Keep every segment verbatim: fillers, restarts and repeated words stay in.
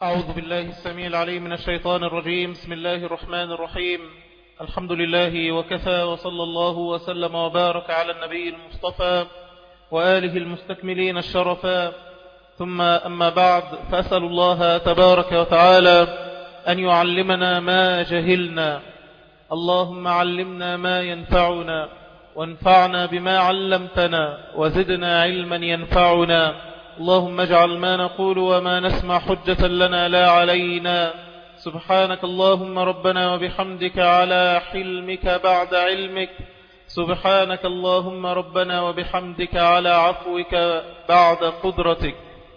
أعوذ بالله السميع العليم من الشيطان الرجيم. بسم الله الرحمن الرحيم. الحمد لله وكفى، وصلى الله وسلم وبارك على النبي المصطفى وآله المستكملين الشرفا، ثم أما بعد، فأسأل الله تبارك وتعالى أن يعلمنا ما جهلنا. اللهم علمنا ما ينفعنا وانفعنا بما علمتنا وزدنا علما ينفعنا. اللهم اجعل ما نقول وما نسمع حجة لنا لا علينا. سبحانك اللهم ربنا وبحمدك على حلمك بعد علمك. سبحانك اللهم ربنا وبحمدك على عفوك بعد قدرتك.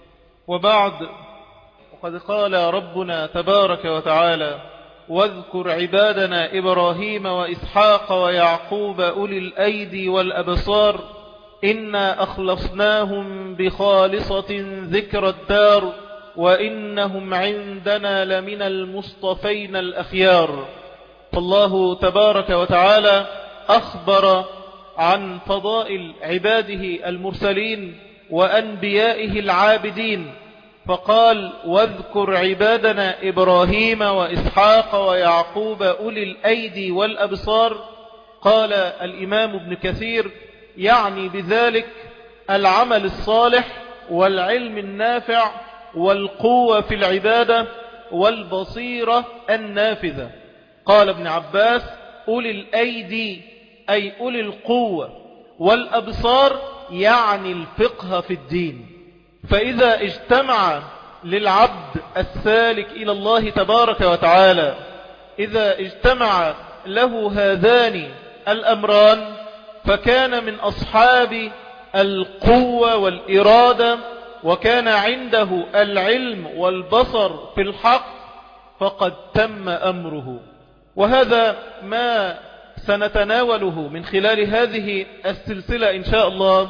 وبعد، وقد قال ربنا تبارك وتعالى: واذكر عبادنا إبراهيم وإسحاق ويعقوب أولي الأيدي والأبصار إنا أخلصناهم بخالصة ذكر الدار وإنهم عندنا لمن المصطفين الأخيار. فالله تبارك وتعالى أخبر عن فضائل عباده المرسلين وأنبيائه العابدين، فقال: واذكر عبادنا إبراهيم وإسحاق ويعقوب أولي الأيدي والأبصار. قال الإمام ابن كثير: يعني بذلك العمل الصالح والعلم النافع والقوة في العبادة والبصيرة النافذة. قال ابن عباس: أولي الأيدي أي أولي القوة، والأبصار يعني الفقه في الدين. فإذا اجتمع للعبد السالك إلى الله تبارك وتعالى، إذا اجتمع له هذان الأمران، فكان من أصحاب القوة والإرادة، وكان عنده العلم والبصر في الحق، فقد تم أمره. وهذا ما سنتناوله من خلال هذه السلسلة إن شاء الله.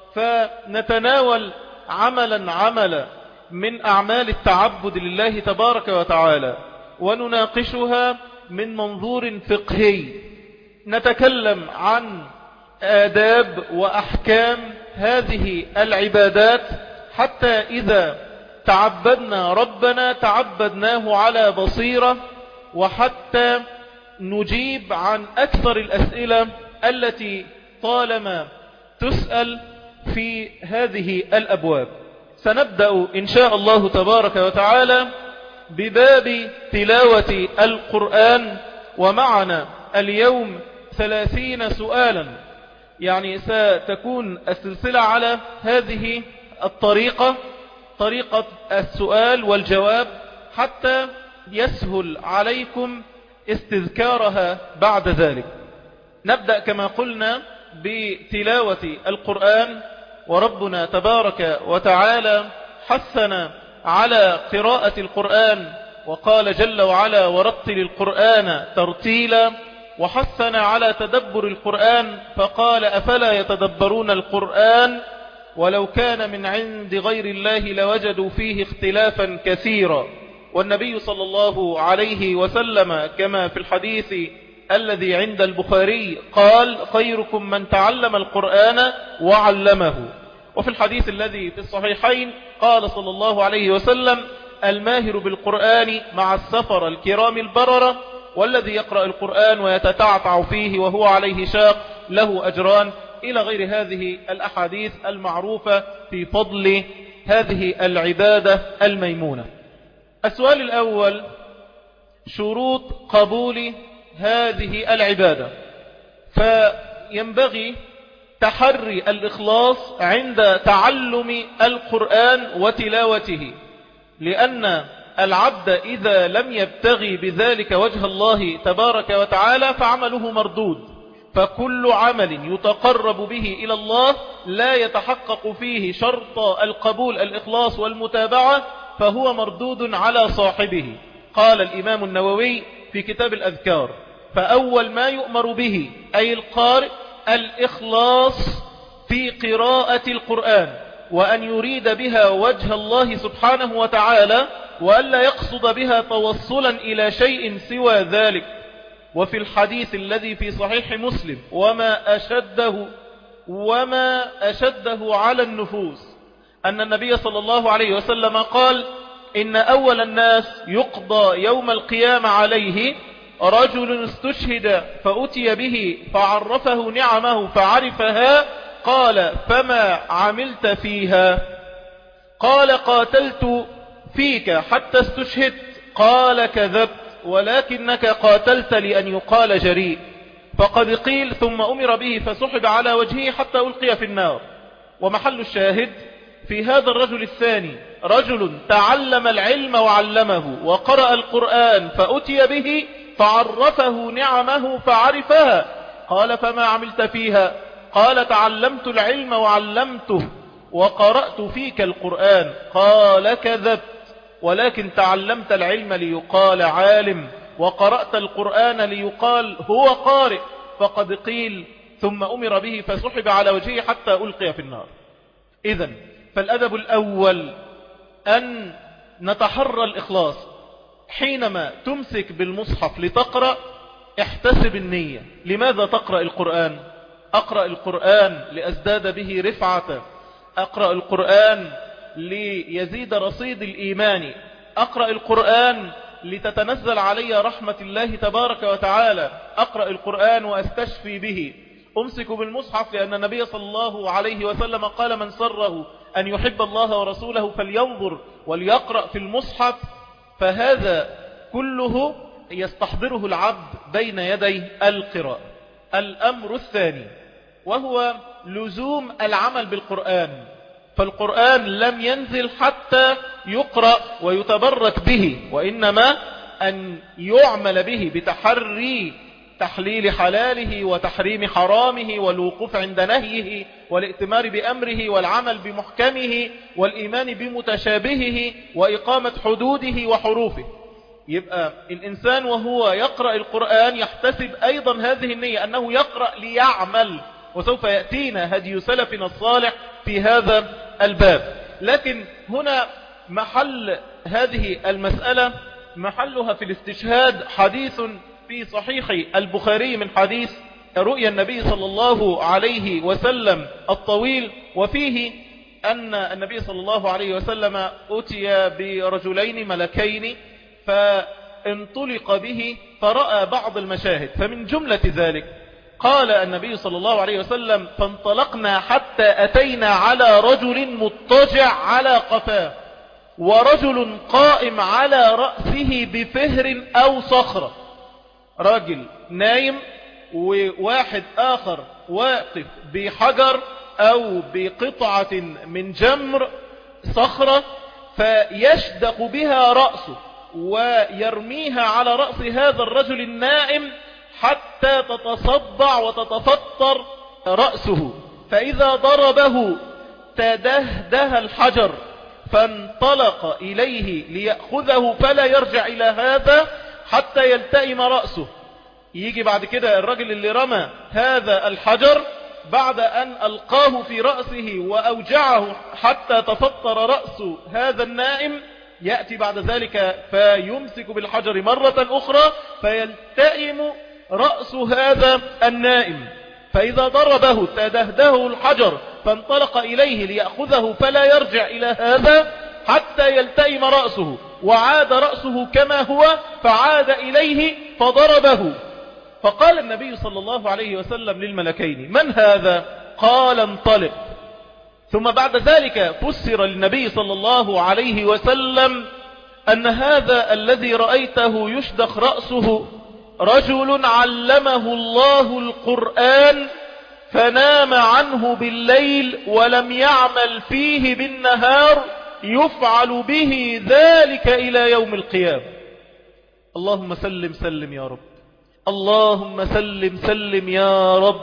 فنتناول عملا عملا من أعمال التعبد لله تبارك وتعالى، ونناقشها من منظور فقهي. نتكلم عن آداب وأحكام هذه العبادات، حتى إذا تعبدنا ربنا تعبدناه على بصيرة، وحتى نجيب عن أكثر الأسئلة التي طالما تسأل في هذه الأبواب. سنبدأ إن شاء الله تبارك وتعالى بباب تلاوة القرآن، ومعنا اليوم ثلاثين سؤالا. يعني ستكون السلسلة على هذه الطريقة، طريقة السؤال والجواب، حتى يسهل عليكم استذكارها بعد ذلك. نبدأ كما قلنا بتلاوة القرآن، وربنا تبارك وتعالى حثنا على قراءة القرآن، وقال جل وعلا: ورتل القرآن ترتيلا. وحثنا على تدبر القرآن، فقال: أفلا يتدبرون القرآن ولو كان من عند غير الله لوجدوا فيه اختلافا كثيرا. والنبي صلى الله عليه وسلم كما في الحديث الذي عند البخاري قال: خيركم من تعلم القرآن وعلمه. وفي الحديث الذي في الصحيحين قال صلى الله عليه وسلم: الماهر بالقرآن مع السفر الكرام البررة، والذي يقرأ القرآن ويتتعتع فيه وهو عليه شاق له أجران، إلى غير هذه الأحاديث المعروفة في فضل هذه العبادة الميمونة. السؤال الأول: شروط قبول هذه العبادة. فينبغي تحري الإخلاص عند تعلم القرآن وتلاوته، لأن العبد إذا لم يبتغي بذلك وجه الله تبارك وتعالى فعمله مردود. فكل عمل يتقرب به إلى الله لا يتحقق فيه شرط القبول الإخلاص والمتابعة، فهو مردود على صاحبه. قال الإمام النووي في كتاب الأذكار: فأول ما يؤمر به أي القارئ الإخلاص في قراءة القرآن، وأن يريد بها وجه الله سبحانه وتعالى، وألا يقصد بها توصلا إلى شيء سوى ذلك. وفي الحديث الذي في صحيح مسلم: وما أشده وما أشده على النفوس، أن النبي صلى الله عليه وسلم قال: إن أول الناس يقضى يوم القيامة عليه رجل استشهد فأتي به فعرفه نعمه فعرفها. قال فما عملت فيها؟ قال قاتلت فيك حتى استشهدت. قال كذبت ولكنك قاتلت لأن يقال جريء. فقد قيل ثم أمر به فسحب على وجهه حتى ألقي في النار. ومحل الشاهد في هذا الرجل الثاني رجل تعلم العلم وعلمه وقرأ القرآن فأتي به فعرفه نعمه فعرفها. قال فما عملت فيها؟ قال تعلمت العلم وعلمته وقرأت فيك القرآن. قال كذبت ولكن تعلمت العلم ليقال عالم وقرأت القرآن ليقال هو قارئ. فقد قيل ثم أمر به فسحب على وجهه حتى ألقي في النار. إذن فالأدب الأول أن نتحرى الإخلاص. حينما تمسك بالمصحف لتقرأ احتسب النية. لماذا تقرأ القرآن؟ أقرأ القرآن لأزداد به رفعة، أقرأ القرآن ليزيد رصيد الإيمان، أقرأ القرآن لتتنزل علي رحمة الله تبارك وتعالى، أقرأ القرآن وأستشفي به. أمسك بالمصحف لأن النبي صلى الله عليه وسلم قال من سره أن يحب الله ورسوله فلينظر وليقرأ في المصحف. فهذا كله يستحضره العبد بين يدي القراءة. الأمر الثاني وهو لزوم العمل بالقرآن. فالقرآن لم ينزل حتى يقرأ ويتبرك به، وإنما أن يعمل به بتحري تحليل حلاله وتحريم حرامه والوقوف عند نهيه والائتمار بأمره والعمل بمحكمه والإيمان بمتشابهه وإقامة حدوده وحروفه. يبقى الإنسان وهو يقرأ القرآن يحتسب أيضا هذه النية أنه يقرأ ليعمل، وسوف يأتينا هدي سلفنا الصالح في هذا الباب. لكن هنا محل هذه المسألة محلها في الاستشهاد حديث في صحيح البخاري من حديث رؤيا النبي صلى الله عليه وسلم الطويل، وفيه أن النبي صلى الله عليه وسلم أتي برجلين ملكين فانطلق به فرأى بعض المشاهد. فمن جملة ذلك قال النبي صلى الله عليه وسلم فانطلقنا حتى أتينا على رجل مضطجع على قفاه ورجل قائم على رأسه بفهر أو صخرة. راجل نايم وواحد آخر واقف بحجر أو بقطعة من جمر صخرة فيشدق بها رأسه ويرميها على رأس هذا الرجل النائم حتى تتصدع وتتفطر رأسه. فإذا ضربه تدهده الحجر فانطلق إليه ليأخذه فلا يرجع إلى هذا حتى يلتئم رأسه. يجي بعد كده الرجل اللي رمى هذا الحجر بعد أن ألقاه في رأسه وأوجعه حتى تفطر رأس هذا النائم، يأتي بعد ذلك فيمسك بالحجر مرة أخرى فيلتئم رأس هذا النائم. فإذا ضربه تدهده الحجر فانطلق إليه ليأخذه فلا يرجع إلى هذا حتى يلتئم رأسه، وعاد رأسه كما هو فعاد إليه فضربه. فقال النبي صلى الله عليه وسلم للملكين من هذا؟ قال انطلق. ثم بعد ذلك فسر للنبي صلى الله عليه وسلم أن هذا الذي رأيته يشدخ رأسه رجل علمه الله القرآن فنام عنه بالليل ولم يعمل فيه بالنهار يفعل به ذلك إلى يوم القيامة. اللهم سلم سلم يا رب، اللهم سلم سلم يا رب.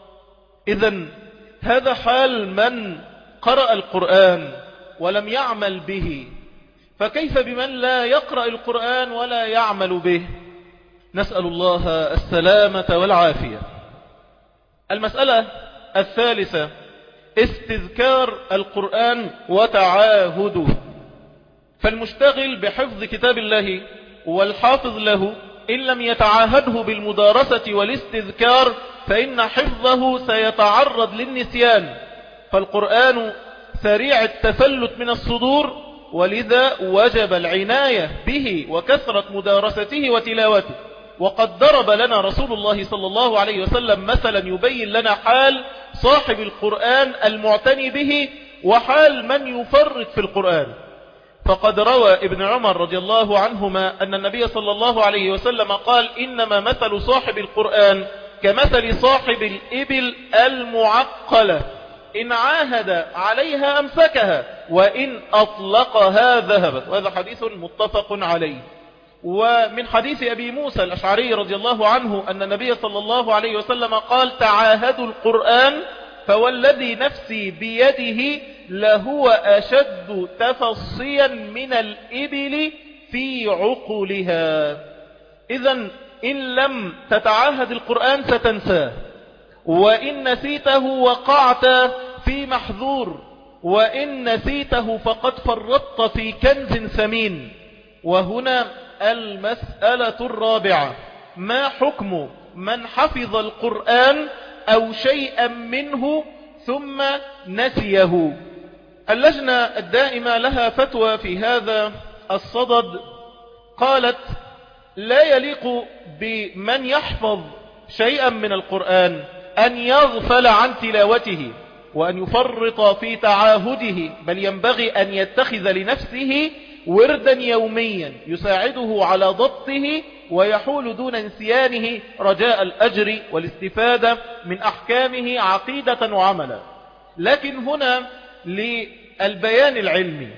إذن هذا حال من قرأ القرآن ولم يعمل به، فكيف بمن لا يقرأ القرآن ولا يعمل به؟ نسأل الله السلامة والعافية. المسألة الثالثة استذكار القرآن وتعاهده. فالمشتغل بحفظ كتاب الله والحافظ له إن لم يتعاهده بالمدارسة والاستذكار فإن حفظه سيتعرض للنسيان. فالقرآن سريع التفلت من الصدور ولذا وجب العناية به وكثرة مدارسته وتلاوته. وقد ضرب لنا رسول الله صلى الله عليه وسلم مثلا يبين لنا حال صاحب القرآن المعتني به وحال من يفرط في القرآن. فقد روى ابن عمر رضي الله عنهما أن النبي صلى الله عليه وسلم قال: إنما مثل صاحب القرآن كمثل صاحب الإبل المعقلة، إن عاهد عليها أمسكها وإن أطلقها ذهبت. وهذا حديث متفق عليه. ومن حديث أبي موسى الأشعري رضي الله عنه أن النبي صلى الله عليه وسلم قال: تعاهدوا القرآن فوالذي نفسي بيده لهو أشد تفصيا من الإبل في عقلها. إذن إن لم تتعاهد القرآن ستنساه، وإن نسيته وقعت في محذور، وإن نسيته فقد فرطت في كنز ثمين. وهنا المسألة الرابعة: ما حكم من حفظ القرآن أو شيئا منه ثم نسيه؟ اللجنة الدائمة لها فتوى في هذا الصدد. قالت: لا يليق بمن يحفظ شيئا من القرآن أن يغفل عن تلاوته وأن يفرط في تعاهده، بل ينبغي أن يتخذ لنفسه وردا يوميا يساعده على ضبطه ويحول دون انسيانه رجاء الأجر والاستفادة من أحكامه عقيدة وعملا. لكن هنا للبيان العلمي: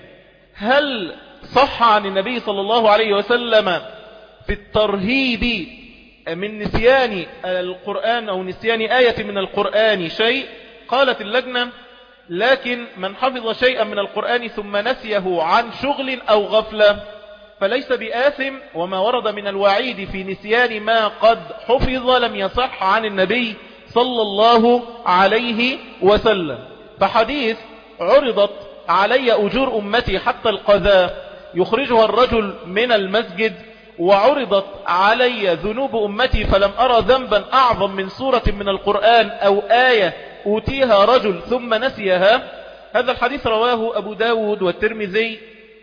هل صح عن النبي صلى الله عليه وسلم في الترهيب من نسيان القرآن أو نسيان آية من القرآن شيء؟ قالت اللجنة: لكن من حفظ شيئا من القرآن ثم نسيه عن شغل أو غفلة فليس بآثم، وما ورد من الوعيد في نسيان ما قد حفظ لم يصح عن النبي صلى الله عليه وسلم. فحديث عرضت علي أجور أمتي حتى القذاء يخرجها الرجل من المسجد، وعرضت علي ذنوب أمتي فلم أرى ذنبا أعظم من سورة من القرآن أو آية أوتيها رجل ثم نسيها. هذا الحديث رواه أبو داود والترمذي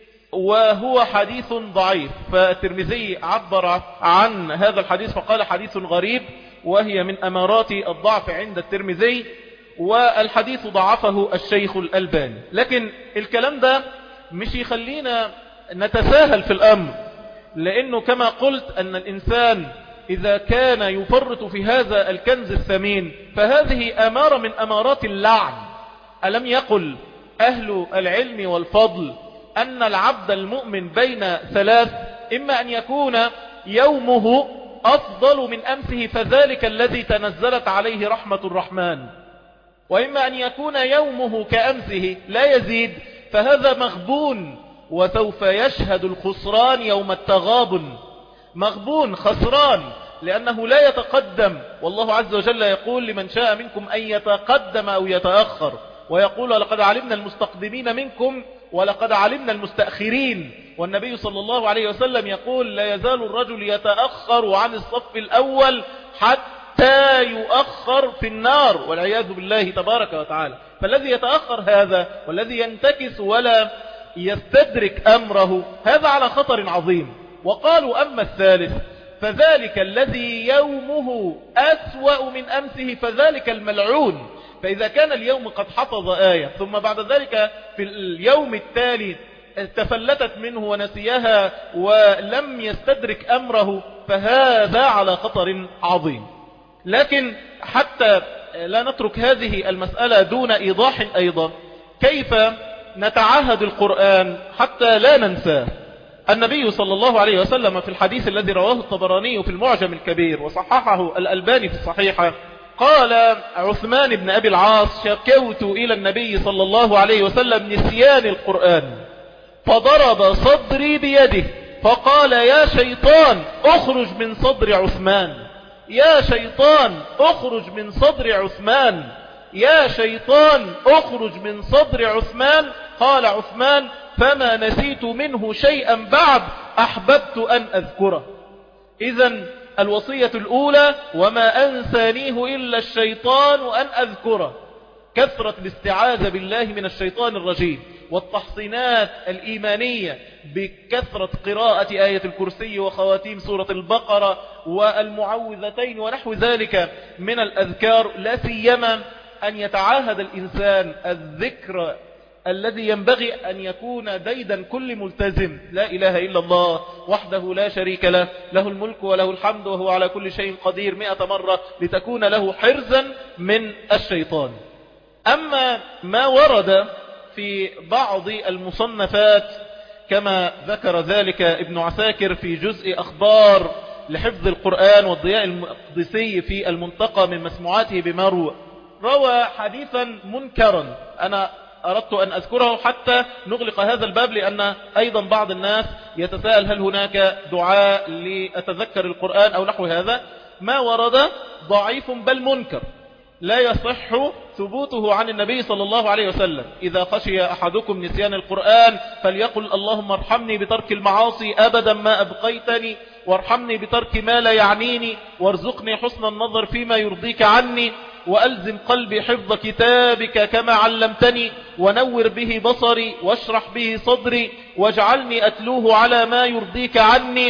وهو حديث ضعيف. فالترمذي عبر عن هذا الحديث فقال: حديث غريب، وهي من أمارات الضعف عند الترمذي، والحديث ضعفه الشيخ الألباني. لكن الكلام ده مش يخلينا نتساهل في الأمر، لأنه كما قلت أن الإنسان إذا كان يفرط في هذا الكنز الثمين فهذه أمارة من أمارات اللعن. ألم يقل أهل العلم والفضل أن العبد المؤمن بين ثلاث: إما أن يكون يومه أفضل من أمسه فذلك الذي تنزلت عليه رحمة الرحمن، وإما أن يكون يومه كأمسه لا يزيد فهذا مغبون وسوف يشهد الخسران يوم التغابن. مغبون خسران لأنه لا يتقدم، والله عز وجل يقول: لمن شاء منكم أن يتقدم أو يتأخر، ويقول: لقد علمنا المستقدمين منكم ولقد علمنا المستأخرين. والنبي صلى الله عليه وسلم يقول: لا يزال الرجل يتأخر عن الصف الأول حتى يؤخر في النار والعياذ بالله تبارك وتعالى. فالذي يتأخر هذا والذي ينتكس ولا يستدرك أمره هذا على خطر عظيم. وقالوا: أما الثالث فذلك الذي يومه أسوأ من أمسه فذلك الملعون. فإذا كان اليوم قد حفظ آية ثم بعد ذلك في اليوم التالي تفلتت منه ونسيها ولم يستدرك أمره فهذا على خطر عظيم. لكن حتى لا نترك هذه المسألة دون إيضاح أيضا، كيف نتعاهد القرآن حتى لا ننساه؟ النبي صلى الله عليه وسلم في الحديث الذي رواه الطبراني في المعجم الكبير وصححه الألباني في الصحيحة قال عثمان بن أبي العاص: شكوت إلى النبي صلى الله عليه وسلم نسيان القرآن فضرب صدري بيده فقال: يا شيطان اخرج من صدر عثمان، يا شيطان اخرج من صدر عثمان، يا شيطان اخرج من صدر عثمان. قال عثمان: فما نسيت منه شيئا بعد أحببت أن أذكره. إذن الوصية الأولى: وما أنسانيه إلا الشيطان أن أذكره، كثرة الاستعاذة بالله من الشيطان الرجيم. والتحصينات الإيمانية بكثرة قراءة آية الكرسي وخواتيم سورة البقرة والمعوذتين ونحو ذلك من الأذكار، لا سيما أن يتعاهد الإنسان الذكر الذي ينبغي أن يكون ديدا كل ملتزم: لا إله إلا الله وحده لا شريك له، له الملك وله الحمد وهو على كل شيء قدير مئة مرة، لتكون له حرزا من الشيطان. أما ما ورد في بعض المصنفات كما ذكر ذلك ابن عساكر في جزء أخبار لحفظ القرآن والضياء المقدسي في المنتقى من مسموعاته بمروى، روى حديثا منكرا. أنا أردت أن أذكره حتى نغلق هذا الباب، لأن أيضا بعض الناس يتساءل هل هناك دعاء لأتذكر القرآن أو نحو هذا. ما ورد ضعيف بل منكر، لا يصح ثبوته عن النبي صلى الله عليه وسلم: إذا خشي أحدكم نسيان القرآن فليقل اللهم ارحمني بترك المعاصي أبدا ما أبقيتني، وارحمني بترك ما لا يعنيني، وارزقني حسن النظر فيما يرضيك عني، وألزم قلبي حفظ كتابك كما علمتني، ونور به بصري، واشرح به صدري، واجعلني أتلوه على ما يرضيك عني،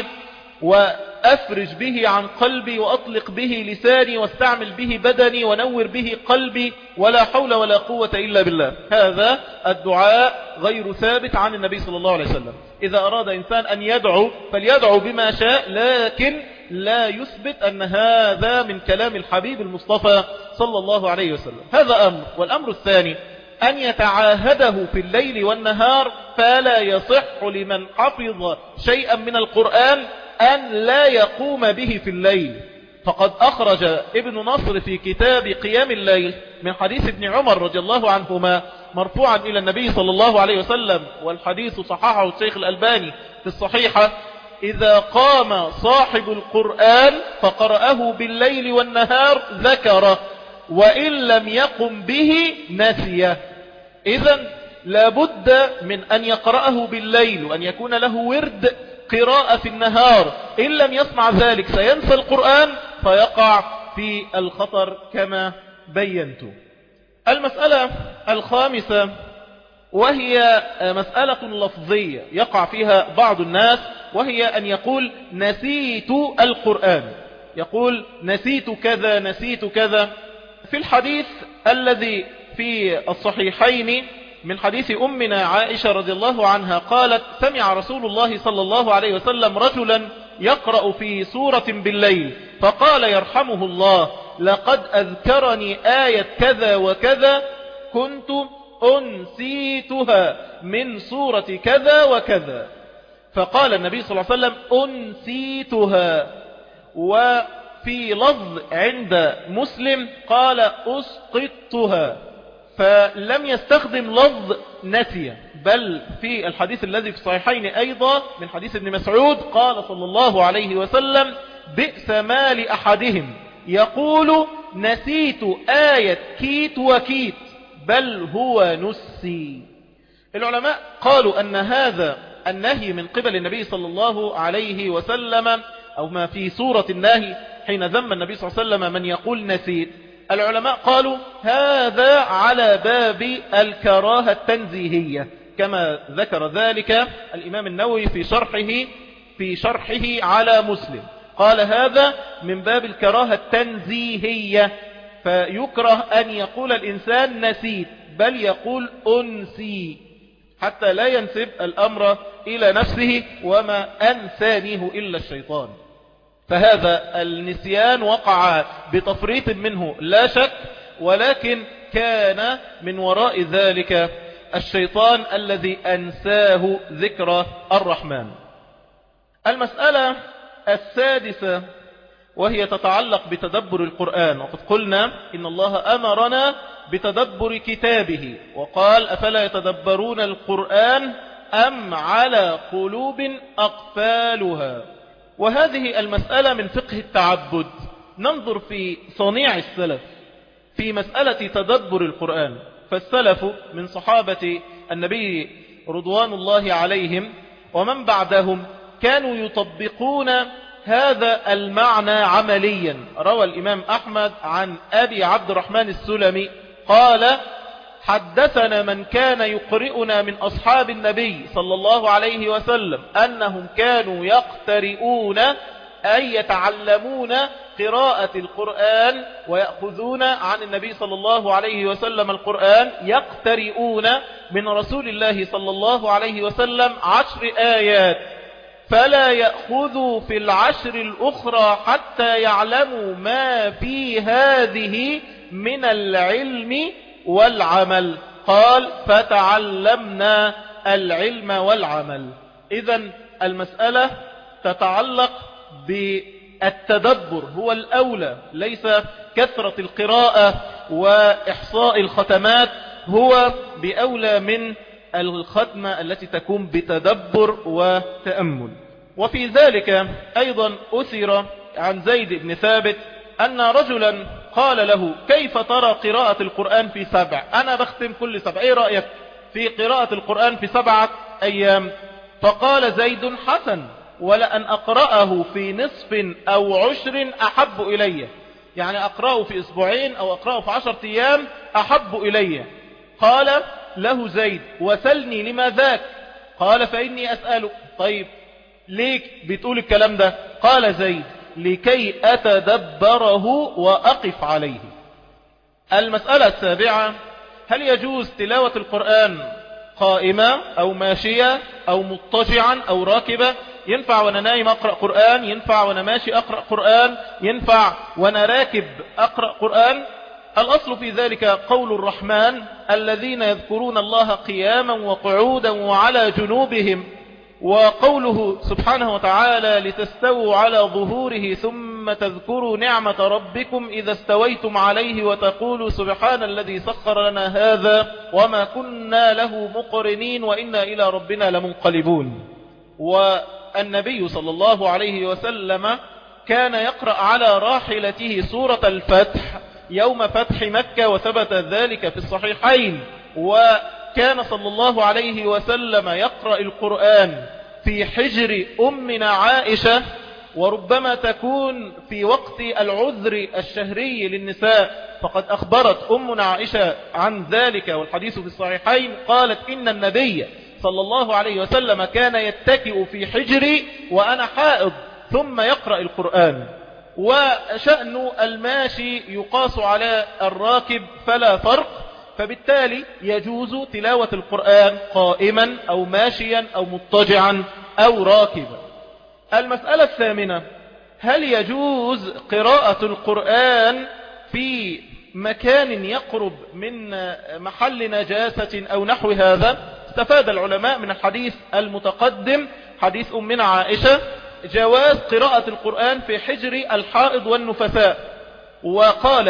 وأفرج به عن قلبي، وأطلق به لساني، واستعمل به بدني، ونور به قلبي، ولا حول ولا قوة إلا بالله. هذا الدعاء غير ثابت عن النبي صلى الله عليه وسلم. إذا أراد إنسان أن يدعو فليدعو بما شاء، لكن لا يثبت أن هذا من كلام الحبيب المصطفى صلى الله عليه وسلم. هذا أمر. والأمر الثاني أن يتعاهده في الليل والنهار، فلا يصح لمن حفظ شيئا من القرآن أن لا يقوم به في الليل. فقد أخرج ابن نصر في كتاب قيام الليل من حديث ابن عمر رضي الله عنهما مرفوعا إلى النبي صلى الله عليه وسلم، والحديث صححه الشيخ الألباني في الصحيحة: إذا قام صاحب القرآن فقرأه بالليل والنهار ذكره، وإن لم يقم به نسيه. إذن لابد من أن يقرأه بالليل، وأن يكون له ورد قراءة في النهار. إن لم يصنع ذلك سينسى القرآن فيقع في الخطر كما بينت. المسألة الخامسة وهي مسألة لفظية يقع فيها بعض الناس، وهي أن يقول نسيت القرآن، يقول نسيت كذا نسيت كذا. في الحديث الذي في الصحيحين من حديث أمنا عائشة رضي الله عنها قالت: سمع رسول الله صلى الله عليه وسلم رجلا يقرأ في سورة بالليل فقال يرحمه الله: لقد أذكرني آية كذا وكذا كنت أنسيتها من سورة كذا وكذا. فقال النبي صلى الله عليه وسلم: أنسيتها. وفي لفظ عند مسلم قال: أسقطتها. فلم يستخدم لفظ نسي، بل في الحديث الذي في الصحيحين أيضا من حديث ابن مسعود قال صلى الله عليه وسلم: بئس ما لأحدهم يقول نسيت آية كيت وكيت بل هو نسي. العلماء قالوا أن هذا النهي من قبل النبي صلى الله عليه وسلم، أو ما في سورة النهي حين ذم النبي صلى الله عليه وسلم من يقول نسيت، العلماء قالوا هذا على باب الكراهة التنزيهية، كما ذكر ذلك الإمام النووي في شرحه في شرحه على مسلم، قال هذا من باب الكراهة التنزيهية، فيكره أن يقول الإنسان نسيت بل يقول أنسي، حتى لا ينسب الأمر إلى نفسه وما أنسانيه إلا الشيطان. فهذا النسيان وقع بتفريط منه لا شك، ولكن كان من وراء ذلك الشيطان الذي أنساه ذكر الرحمن. المسألة السادسة وهي تتعلق بتدبر القرآن، وقد قلنا إن الله أمرنا بتدبر كتابه وقال: أفلا يتدبرون القرآن أم على قلوب أقفالها. وهذه المسألة من فقه التعبد. ننظر في صنيع السلف في مسألة تدبر القرآن، فالسلف من صحابة النبي رضوان الله عليهم ومن بعدهم كانوا يطبقون هذا المعنى عمليا. روى الإمام أحمد عن أبي عبد الرحمن السلمي قال: حدثنا من كان يقرئنا من أصحاب النبي صلى الله عليه وسلم أنهم كانوا يقترئون أي يتعلمون قراءة القرآن ويأخذون عن النبي صلى الله عليه وسلم القرآن، يقترئون من رسول الله صلى الله عليه وسلم عشر آيات، فلا يأخذوا في العشر الأخرى حتى يعلموا ما في هذه من العلم والعمل. قال فتعلمنا العلم والعمل. إذن المسألة تتعلق بالتدبر، هو الأولى، ليس كثرة القراءة وإحصاء الختمات، هو بأولى من الختمة التي تكون بتدبر وتأمل. وفي ذلك أيضا أثر عن زيد بن ثابت أن رجلا قال له كيف ترى قراءة القرآن في سبع؟ أنا بختم كل سبع، ايه رأيك في قراءة القرآن في سبعة أيام؟ فقال زيد حسن، ولأن أقرأه في نصف أو عشر أحب إلي، يعني أقرأه في أسبوعين أو أقرأه في عشرة أيام أحب إلي. قال له زيد وسلني لما ذاك؟ قال فإني أسأله. طيب ليك بتقول الكلام ده؟ قال زيد لكي أتدبره وأقف عليه. المسألة السابعة، هل يجوز تلاوة القرآن قائمة أو ماشية أو مضطجعا أو راكبة؟ ينفع وانا نايم أقرأ قرآن، ينفع وانا ماشي أقرأ قرآن، ينفع وانا راكب أقرأ قرآن. الأصل في ذلك قول الرحمن الذين يذكرون الله قياما وقعودا وعلى جنوبهم، وقوله سبحانه وتعالى لتستووا على ظهوره ثم تذكروا نعمة ربكم إذا استويتم عليه وتقولوا سبحان الذي سخر لنا هذا وما كنا له مقرنين وإنا إلى ربنا لمنقلبون. والنبي صلى الله عليه وسلم كان يقرأ على راحلته سورة الفتح يوم فتح مكة، وثبت ذلك في الصحيحين. وكان صلى الله عليه وسلم يقرأ القرآن في حجر أمنا عائشة، وربما تكون في وقت العذر الشهري للنساء، فقد أخبرت أمنا عائشة عن ذلك والحديث في الصحيحين، قالت إن النبي صلى الله عليه وسلم كان يتكئ في حجري وأنا حائض ثم يقرأ القرآن. وشأن الماشي يقاس على الراكب فلا فرق، فبالتالي يجوز تلاوة القرآن قائما أو ماشيا أو مضطجعا أو راكبا. المسألة الثامنة، هل يجوز قراءة القرآن في مكان يقرب من محل نجاسة أو نحو هذا؟ استفاد العلماء من الحديث المتقدم حديث أمنا عائشة جواز قراءة القرآن في حجر الحائض والنفساء. وقال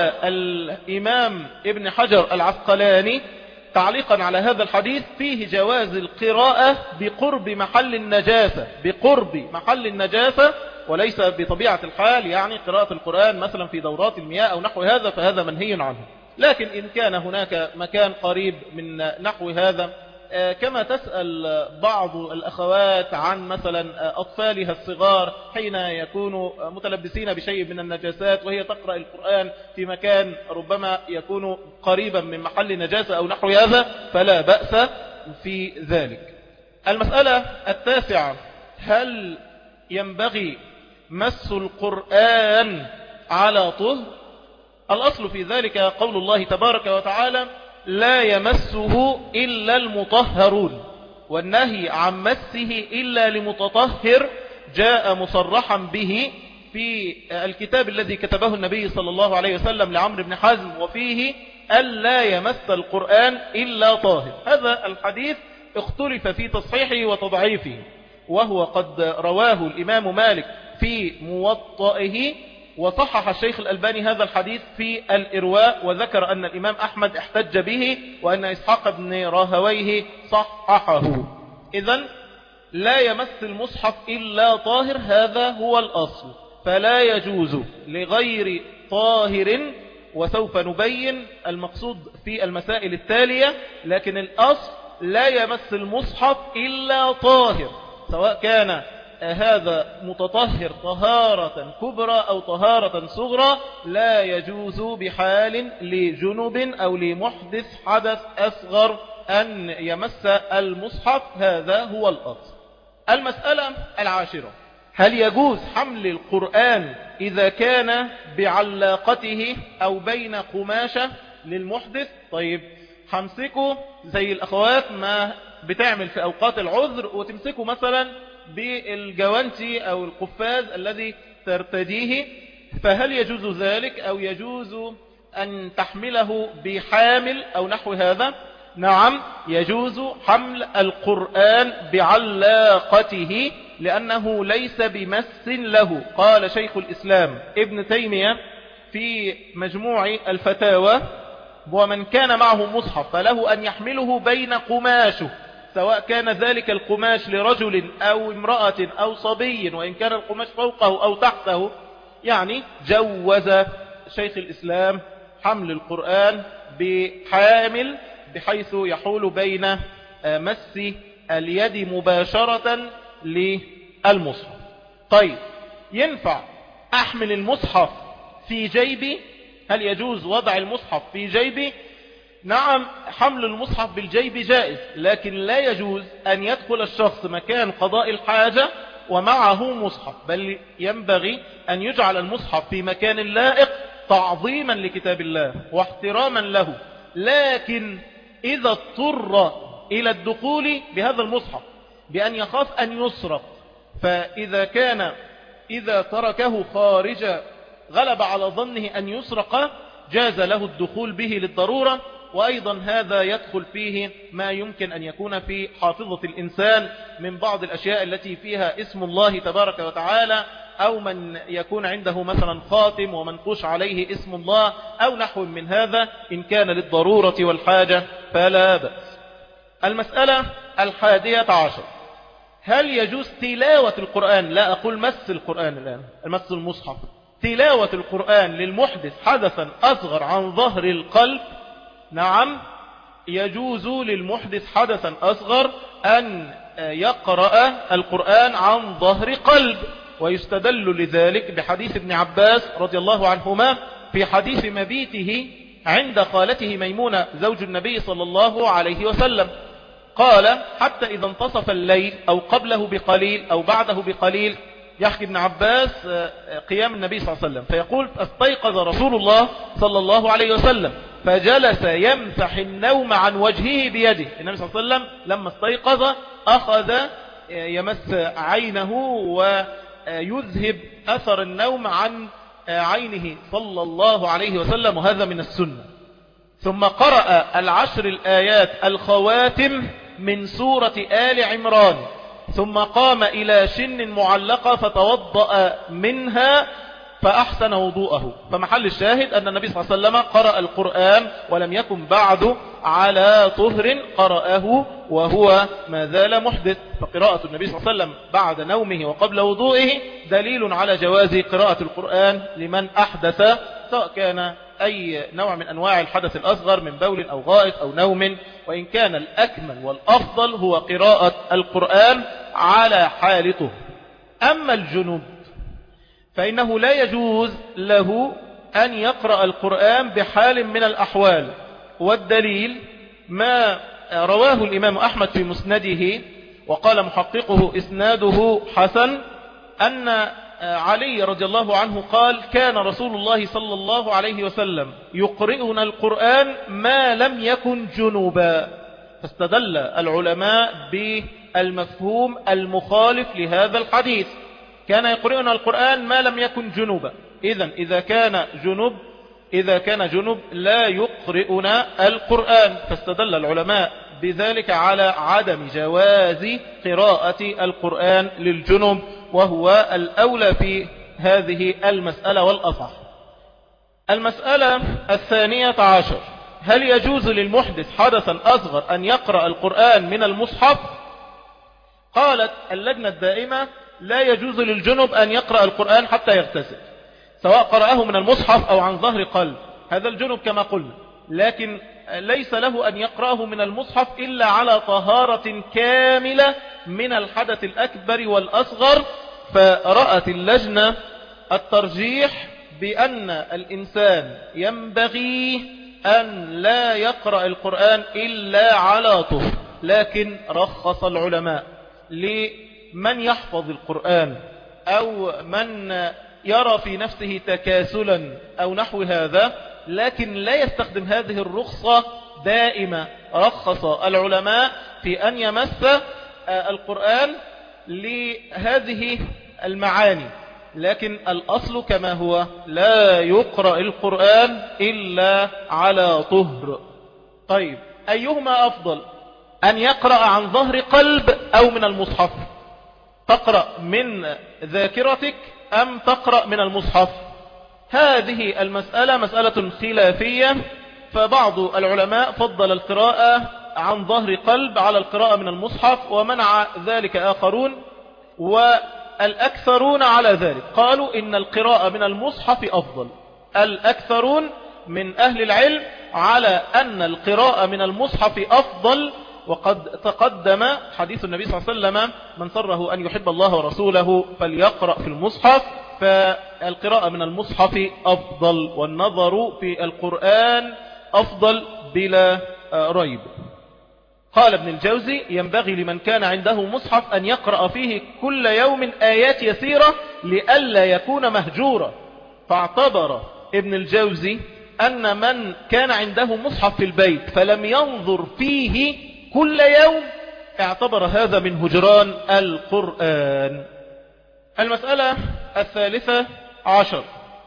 الإمام ابن حجر العسقلاني تعليقا على هذا الحديث فيه جواز القراءة بقرب محل النجاسة، بقرب محل النجاسة، وليس بطبيعة الحال يعني قراءة القرآن مثلا في دورات المياه أو نحو هذا، فهذا منهي عنه. لكن إن كان هناك مكان قريب من نحو هذا، كما تسأل بعض الأخوات عن مثلا أطفالها الصغار حين يكونوا متلبسين بشيء من النجاسات وهي تقرأ القرآن في مكان ربما يكون قريبا من محل نجاسة أو نحو هذا، فلا بأس في ذلك. المسألة التاسعة، هل ينبغي مس القرآن على طهر؟ الأصل في ذلك قول الله تبارك وتعالى لا يمسه إلا المطهرون، والنهي عن مسه إلا لمتطهر جاء مصرحا به في الكتاب الذي كتبه النبي صلى الله عليه وسلم لعمرو بن حزم، وفيه ألا يمس القرآن إلا طاهر. هذا الحديث اختلف في تصحيحه وتضعيفه، وهو قد رواه الإمام مالك في موطئه، وصحح الشيخ الألباني هذا الحديث في الإرواء، وذكر أن الإمام أحمد احتج به وأن إسحاق بن راهويه صححه. إذن لا يمس المصحف إلا طاهر، هذا هو الأصل، فلا يجوز لغير طاهر، وسوف نبين المقصود في المسائل التالية. لكن الأصل لا يمس المصحف إلا طاهر، سواء كان هذا متطهر طهارة كبرى أو طهارة صغرى لا يجوز بحال لجنب أو لمحدث حدث أصغر أن يمس المصحف. هذا هو الأصل. المسألة العاشرة: هل يجوز حمل القرآن إذا كان بعلاقته أو بين قماشة للمحدث؟ طيب همسكه زي الأخوات ما بتعمل في أوقات العذر، وتمسكه مثلا بالجوانتي أو القفاز الذي ترتديه، فهل يجوز ذلك أو يجوز أن تحمله بحامل أو نحو هذا؟ نعم، يجوز حمل القرآن بعلاقته لأنه ليس بمس له. قال شيخ الإسلام ابن تيمية في مجموع الفتاوى: ومن كان معه مصحف فله أن يحمله بين قماشه، سواء كان ذلك القماش لرجل أو امرأة أو صبي، وإن كان القماش فوقه أو تحته. يعني جوز شيخ الإسلام حمل القرآن بحامل بحيث يحول بين مس اليد مباشرة للمصحف. طيب ينفع أحمل المصحف في جيبي؟ هل يجوز وضع المصحف في جيبي؟ نعم، حمل المصحف بالجيب جائز، لكن لا يجوز أن يدخل الشخص مكان قضاء الحاجة ومعه مصحف، بل ينبغي أن يجعل المصحف في مكان لائق تعظيما لكتاب الله واحتراما له. لكن إذا اضطر إلى الدخول بهذا المصحف بأن يخاف أن يسرق، فإذا كان إذا تركه خارج غلب على ظنه أن يسرق جاز له الدخول به للضرورة. وأيضا هذا يدخل فيه ما يمكن أن يكون في حافظة الإنسان من بعض الأشياء التي فيها اسم الله تبارك وتعالى، أو من يكون عنده مثلا خاتم ومنقوش عليه اسم الله أو نحو من هذا. إن كان للضرورة والحاجة فلا بأس. المسألة الحادية عشر: هل يجوز تلاوة القرآن؟ لا أقول مس القرآن الآن، مس المصحف. تلاوة القرآن للمحدث حدثا أصغر عن ظهر القلب؟ نعم، يجوز للمحدث حدثا أصغر أن يقرأ القرآن عن ظهر قلب، ويستدل لذلك بحديث ابن عباس رضي الله عنهما في حديث مبيته عند خالته ميمونة زوج النبي صلى الله عليه وسلم. قال: حتى إذا انتصف الليل أو قبله بقليل أو بعده بقليل، يحكي ابن عباس قيام النبي صلى الله عليه وسلم، فيقول: فاستيقظ رسول الله صلى الله عليه وسلم فجلس يمسح النوم عن وجهه بيده. النبي صلى الله عليه وسلم لما استيقظ أخذ يمس عينه ويذهب أثر النوم عن عينه صلى الله عليه وسلم، وهذا من السنة. ثم قرأ العشر الآيات الخواتم من سورة آل عمران، ثم قام إلى شن معلقة فتوضأ منها فأحسن وضوءه. فمحل الشاهد أن النبي صلى الله عليه وسلم قرأ القرآن ولم يكن بعد على طهر، قرأه وهو ما زال محدث. فقراءة النبي صلى الله عليه وسلم بعد نومه وقبل وضوئه دليل على جواز قراءة القرآن لمن أحدث، سواء كان أي نوع من أنواع الحدث الأصغر من بول أو غائط أو نوم. وإن كان الأكمل والأفضل هو قراءة القرآن على حالته. أما الجنوب فإنه لا يجوز له أن يقرأ القرآن بحال من الأحوال، والدليل ما رواه الإمام أحمد في مسنده وقال محققه إسناده حسن، أن علي رضي الله عنه قال: كان رسول الله صلى الله عليه وسلم يقرئنا القرآن ما لم يكن جنوبا. فاستدل العلماء بالمفهوم المخالف لهذا الحديث، كان يقرئنا القرآن ما لم يكن جنوبا. إذن إذا كان جنوب إذا كان جنوب لا يقرئنا القرآن، فاستدل العلماء بذلك على عدم جواز قراءة القرآن للجنوب، وهو الأولى في هذه المسألة والأصح. المسألة الثانية عشر: هل يجوز للمحدث حدثا أصغر أن يقرأ القرآن من المصحف؟ قالت اللجنة الدائمة: لا يجوز للجنب أن يقرأ القرآن حتى يغتسل، سواء قرأه من المصحف أو عن ظهر قلب، هذا الجنب كما قلنا. لكن ليس له أن يقرأه من المصحف إلا على طهارة كاملة من الحدث الأكبر والأصغر. فرأت اللجنة الترجيح بأن الإنسان ينبغي أن لا يقرأ القرآن إلا على طهر، لكن رخص العلماء لمن يحفظ القرآن أو من يرى في نفسه تكاسلا أو نحو هذا، لكن لا يستخدم هذه الرخصة دائما. رخص العلماء في أن يمس القرآن لهذه المعاني، لكن الأصل كما هو لا يقرأ القرآن إلا على طهر. طيب أيهما أفضل، أن يقرأ عن ظهر قلب أو من المصحف؟ تقرأ من ذاكرتك أم تقرأ من المصحف؟ هذه المسألة مسألة خلافية، فبعض العلماء فضل القراءة عن ظهر قلب على القراءة من المصحف، ومنع ذلك آخرون، والأكثرون على ذلك قالوا إن القراءة من المصحف أفضل. الأكثرون من أهل العلم على أن القراءة من المصحف أفضل، وقد تقدم حديث النبي صلى الله عليه وسلم: من سره أن يحب الله ورسوله فليقرأ في المصحف. فالقراءة من المصحف أفضل، والنظر في القرآن أفضل بلا ريب. قال ابن الجوزي: ينبغي لمن كان عنده مصحف أن يقرأ فيه كل يوم آيات يسيرة لئلا يكون مهجورا. فاعتبر ابن الجوزي أن من كان عنده مصحف في البيت فلم ينظر فيه كل يوم اعتبر هذا من هجران القرآن. المسألة الثالثة عشر: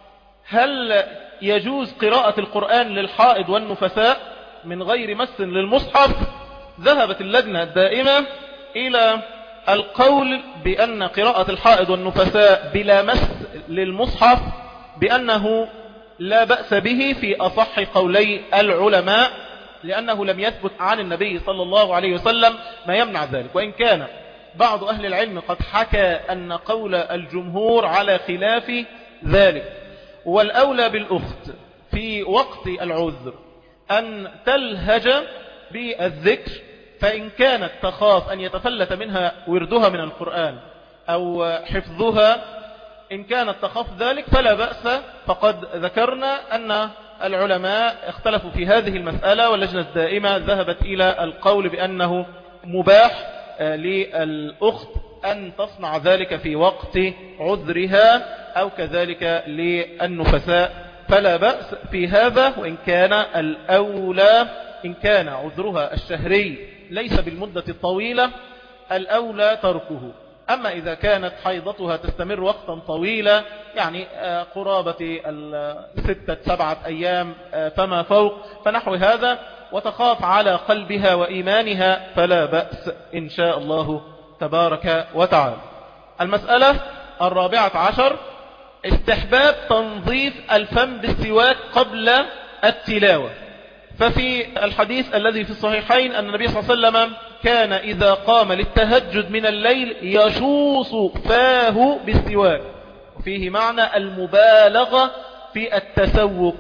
هل يجوز قراءة القرآن للحائض والنفساء من غير مس للمصحف؟ ذهبت اللجنة الدائمة إلى القول بأن قراءة الحائض والنفساء بلا مس للمصحف بأنه لا بأس به في أصح قولي العلماء، لأنه لم يثبت عن النبي صلى الله عليه وسلم ما يمنع ذلك، وإن كان بعض أهل العلم قد حكى أن قول الجمهور على خلاف ذلك. والأولى بالأخت في وقت العذر أن تلهج بالذكر، فإن كانت تخاف أن يتفلت منها وردها من القرآن أو حفظها، إن كانت تخاف ذلك فلا بأس. فقد ذكرنا أن العلماء اختلفوا في هذه المسألة، واللجنة الدائمة ذهبت إلى القول بأنه مباح للأخت أن تصنع ذلك في وقت عذرها، أو كذلك للنفساء، فلا بأس في هذا. وإن كان الأولى إن كان عذرها الشهري ليس بالمدة الطويلة الأولى تركه. أما إذا كانت حيضتها تستمر وقتا طويلا، يعني قرابة ستة سبعة أيام فما فوق فنحو هذا، وتخاف على قلبها وإيمانها، فلا بأس إن شاء الله تبارك وتعالى. المسألة الرابعة عشر: استحباب تنظيف الفم بالسواك قبل التلاوة. ففي الحديث الذي في الصحيحين أن النبي صلى الله عليه وسلم كان إذا قام للتهجد من الليل يشوص فاه بالسواك، وفيه معنى المبالغة في التسوك.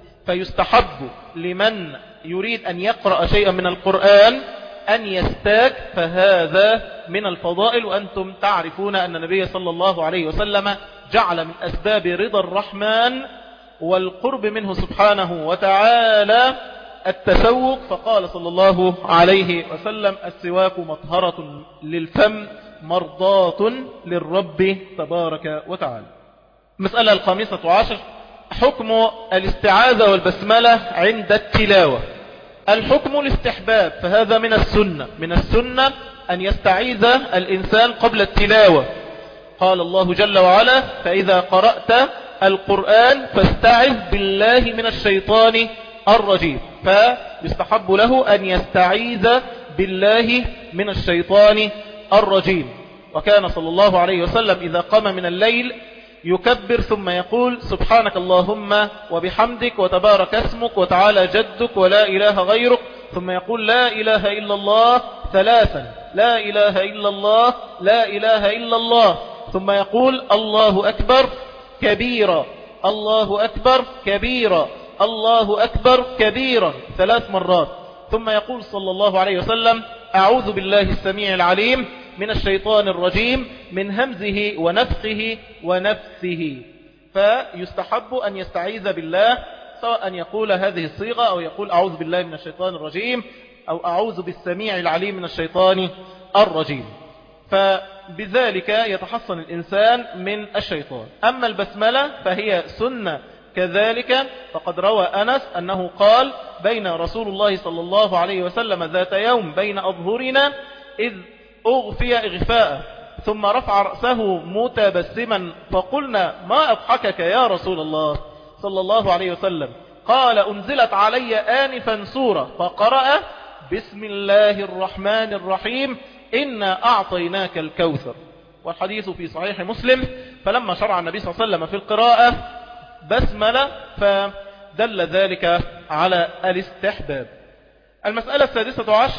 فيستحب لمن يريد أن يقرأ شيئا من القرآن أن يستاك، فهذا من الفضائل. وأنتم تعرفون أن النبي صلى الله عليه وسلم جعل من أسباب رضا الرحمن والقرب منه سبحانه وتعالى التسوق، فقال صلى الله عليه وسلم: السواك مطهرة للفم مرضاة للرب تبارك وتعالى. مسألة الخامسة عشر: حكم الاستعاذة والبسملة عند التلاوة. الحكم الاستحباب، فهذا من السنة من السنة أن يستعيذ الإنسان قبل التلاوة. قال الله جل وعلا: فإذا قرأت القرآن فاستعذ بالله من الشيطان الرجيم. فيستحب له أن يستعيذ بالله من الشيطان الرجيم. وكان صلى الله عليه وسلم إذا قام من الليل يكبر ثم يقول: سبحانك اللهم وبحمدك وتبارك اسمك وتعالى جدك ولا إله غيرك، ثم يقول: لا إله إلا الله ثلاثا، لا إله إلا الله، لا إله إلا الله، ثم يقول: الله أكبر كبيرا، الله أكبر كبيرا، الله أكبر كبيرا ثلاث مرات، ثم يقول صلى الله عليه وسلم أعوذ بالله السميع العليم من الشيطان الرجيم من همزه ونفخه ونفسه. فيستحب أن يستعيذ بالله، سواء أن يقول هذه الصيغة أو يقول أعوذ بالله من الشيطان الرجيم أو أعوذ بالسميع العليم من الشيطان الرجيم، فبذلك يتحصن الإنسان من الشيطان. أما البسملة فهي سنة كذلك، فقد روى أنس أنه قال بين رسول الله صلى الله عليه وسلم ذات يوم بين أظهرنا إذ أغفي إغفاء ثم رفع رأسه متبسما فقلنا ما أضحكك يا رسول الله صلى الله عليه وسلم؟ قال أنزلت علي آنفا سورة فقرأ بسم الله الرحمن الرحيم إنا أعطيناك الكوثر. والحديث في صحيح مسلم. فلما شرع النبي صلى الله عليه وسلم في القراءة بسملة فدل ذلك على الاستحباب. المسألة السادسة عشر: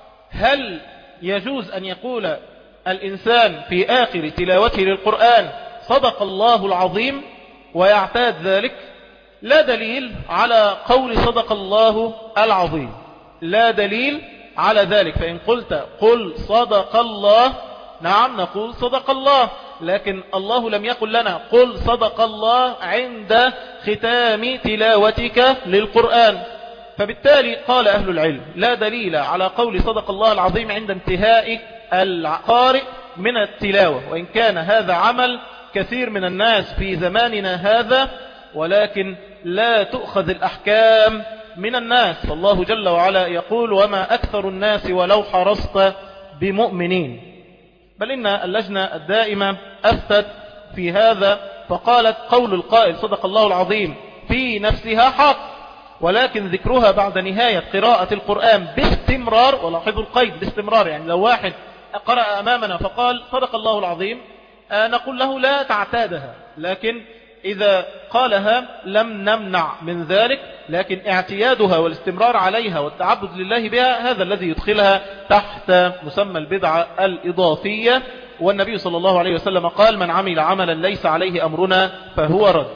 هل يجوز أن يقول الإنسان في آخر تلاوته للقرآن صدق الله العظيم ويعتاد ذلك؟ لا دليل على قول صدق الله العظيم، لا دليل على ذلك. فإن قلت قل صدق الله، نعم نقول صدق الله، لكن الله لم يقل لنا قل صدق الله عند ختام تلاوتك للقرآن. فبالتالي قال أهل العلم لا دليل على قول صدق الله العظيم عند انتهاء القارئ من التلاوة، وإن كان هذا عمل كثير من الناس في زماننا هذا، ولكن لا تؤخذ الأحكام من الناس. فالله جل وعلا يقول وما أكثر الناس ولو حرصت بمؤمنين. بل إن اللجنة الدائمة أفتت في هذا فقالت قول القائل صدق الله العظيم في نفسها حق، ولكن ذكرها بعد نهاية قراءة القرآن باستمرار، ولاحظوا القيد باستمرار، يعني لو واحد قرأ أمامنا فقال صدق الله العظيم نقول له لا تعتادها، لكن إذا قالها لم نمنع من ذلك، لكن اعتيادها والاستمرار عليها والتعبد لله بها هذا الذي يدخلها تحت مسمى البدعة الإضافية. والنبي صلى الله عليه وسلم قال من عمل عملا ليس عليه أمرنا فهو رد.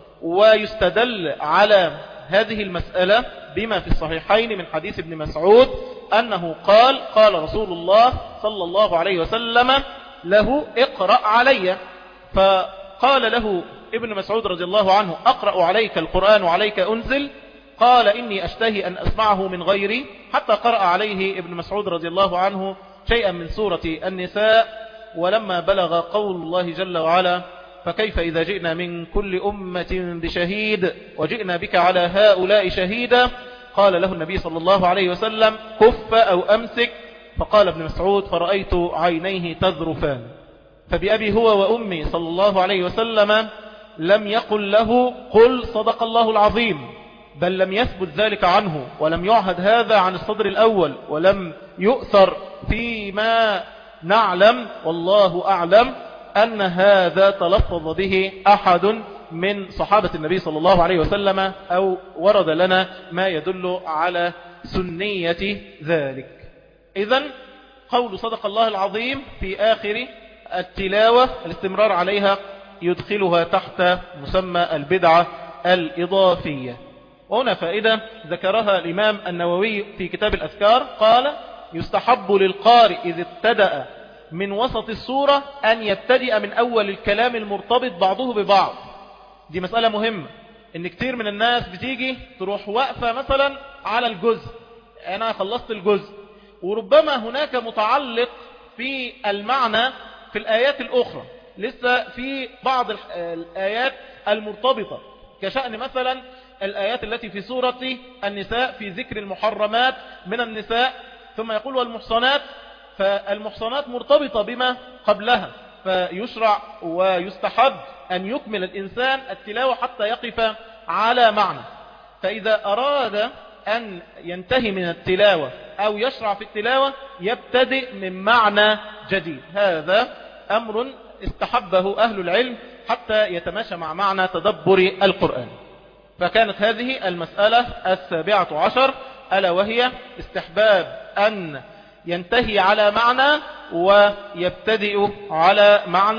ويستدل على هذه المسألة بما في الصحيحين من حديث ابن مسعود أنه قال قال رسول الله صلى الله عليه وسلم له اقرأ علي، فقال له ابن مسعود رضي الله عنه أقرأ عليك القرآن وعليك أنزل؟ قال إني أشتهي أن أسمعه من غيري، حتى قرأ عليه ابن مسعود رضي الله عنه شيئا من سورة النساء. ولما بلغ قول الله جل وعلا فكيف إذا جئنا من كل أمة بشهيد وجئنا بك على هؤلاء شهيدا، قال له النبي صلى الله عليه وسلم كف أو أمسك، فقال ابن مسعود فرأيت عينيه تذرفان. فبأبي هو وأمي صلى الله عليه وسلم لم يقل له قل صدق الله العظيم، بل لم يثبت ذلك عنه، ولم يعهد هذا عن الصدر الأول، ولم يؤثر فيما نعلم والله أعلم أن هذا تلفظ به أحد من صحابة النبي صلى الله عليه وسلم، أو ورد لنا ما يدل على سنية ذلك. إذن قول صدق الله العظيم في آخر التلاوة الاستمرار عليها يدخلها تحت مسمى البدعة الإضافية. وهنا فائدة ذكرها الإمام النووي في كتاب الأذكار، قال يستحب للقارئ إذ ابتدأ من وسط السورة أن يبتدئ من أول الكلام المرتبط بعضه ببعض. دي مسألة مهمة، إن كتير من الناس بتيجي تروح وقفة مثلا على الجزء، أنا خلصت الجزء، وربما هناك متعلق في المعنى في الآيات الأخرى، لسه في بعض الآيات المرتبطة، كشأن مثلا الآيات التي في سورة النساء في ذكر المحرمات من النساء، ثم يقول والمحصنات، فالمحصنات مرتبطة بما قبلها، فيشرع ويستحب أن يكمل الإنسان التلاوة حتى يقف على معنى. فإذا أراد أن ينتهي من التلاوة أو يشرع في التلاوة يبتدئ من معنى جديد. هذا أمر استحبه أهل العلم حتى يتماشى مع معنى تدبر القرآن. فكانت هذه المسألة السابعة عشر، ألا وهي استحباب أن ينتهي على معنى ويبتدئ على معنى.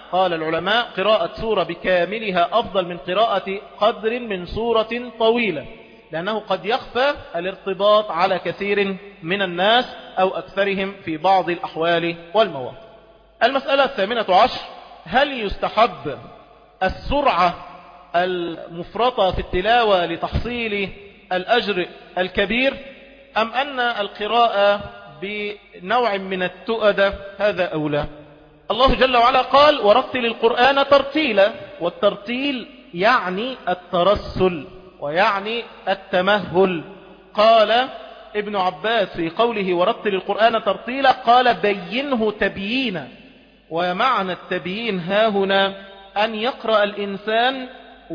قال العلماء قراءة سورة بكاملها أفضل من قراءة قدر من سورة طويلة، لأنه قد يخفى الارتباط على كثير من الناس أو أكثرهم في بعض الأحوال والمواقف. المسألة الثامنة عشر: هل يستحب السرعة المفرطة في التلاوة لتحصيل الأجر الكبير، أم أن القراءة بنوع من التؤدة هذا أولى؟ الله جل وعلا قال: ورتل القرآن ترتيلا، والترتيل يعني الترسل ويعني التمهل. قال ابن عباس في قوله ورتل القرآن ترتيلا قال: بينه تبيينا. ومعنى التبيين ها هنا أن يقرأ الإنسان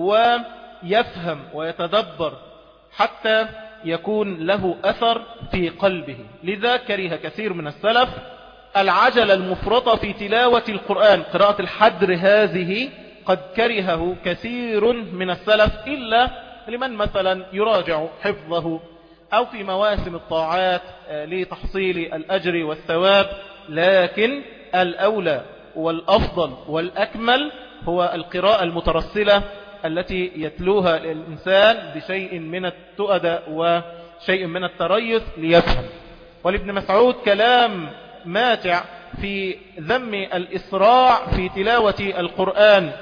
ويفهم ويتدبر حتى يكون له أثر في قلبه. لذا كره كثير من السلف العجل المفرطة في تلاوة القرآن، قراءة الحدر هذه قد كرهه كثير من السلف، إلا لمن مثلا يراجع حفظه أو في مواسم الطاعات لتحصيل الأجر والثواب. لكن الأولى والأفضل والأكمل هو القراءة المترسلة التي يتلوها الإنسان بشيء من التؤدة وشيء من التريث ليفهم. ولابن مسعود كلام ماتع في ذم الإسراع في تلاوة القرآن،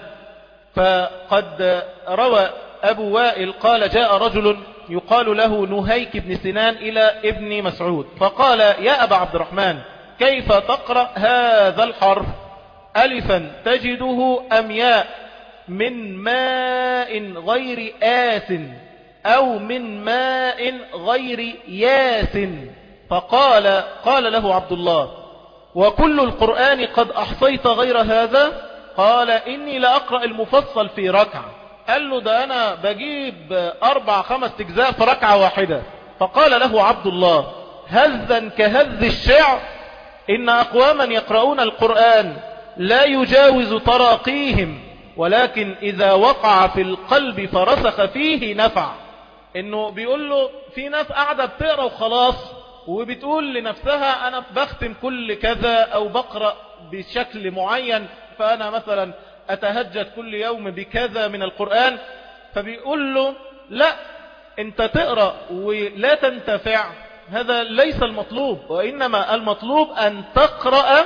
فقد روى أبو وائل قال: جاء رجل يقال له نهيك بن سنان إلى ابن مسعود فقال: يا أبا عبد الرحمن، كيف تقرأ هذا الحرف؟ ألفا تجده أم ياء؟ من ماء غير آس أو من ماء غير ياس؟ فقال قال له عبد الله: وكل القرآن قد أحصيت غير هذا؟ قال: إني لأقرأ المفصل في ركعة. قال له: ده أنا بجيب أربع خمس أجزاء في ركعة واحدة. فقال له عبد الله: هذا كهذ الشعر، إن أقواما يقرؤون القرآن لا يجاوز تراقيهم، ولكن إذا وقع في القلب فرسخ فيه نفع. إنه بيقول له في ناس قاعدة بتقرأ وخلاص، وبتقول لنفسها أنا بختم كل كذا أو بقرأ بشكل معين، فأنا مثلا أتهجد كل يوم بكذا من القرآن. فبيقول له لا، أنت تقرأ ولا تنتفع، هذا ليس المطلوب، وإنما المطلوب أن تقرأ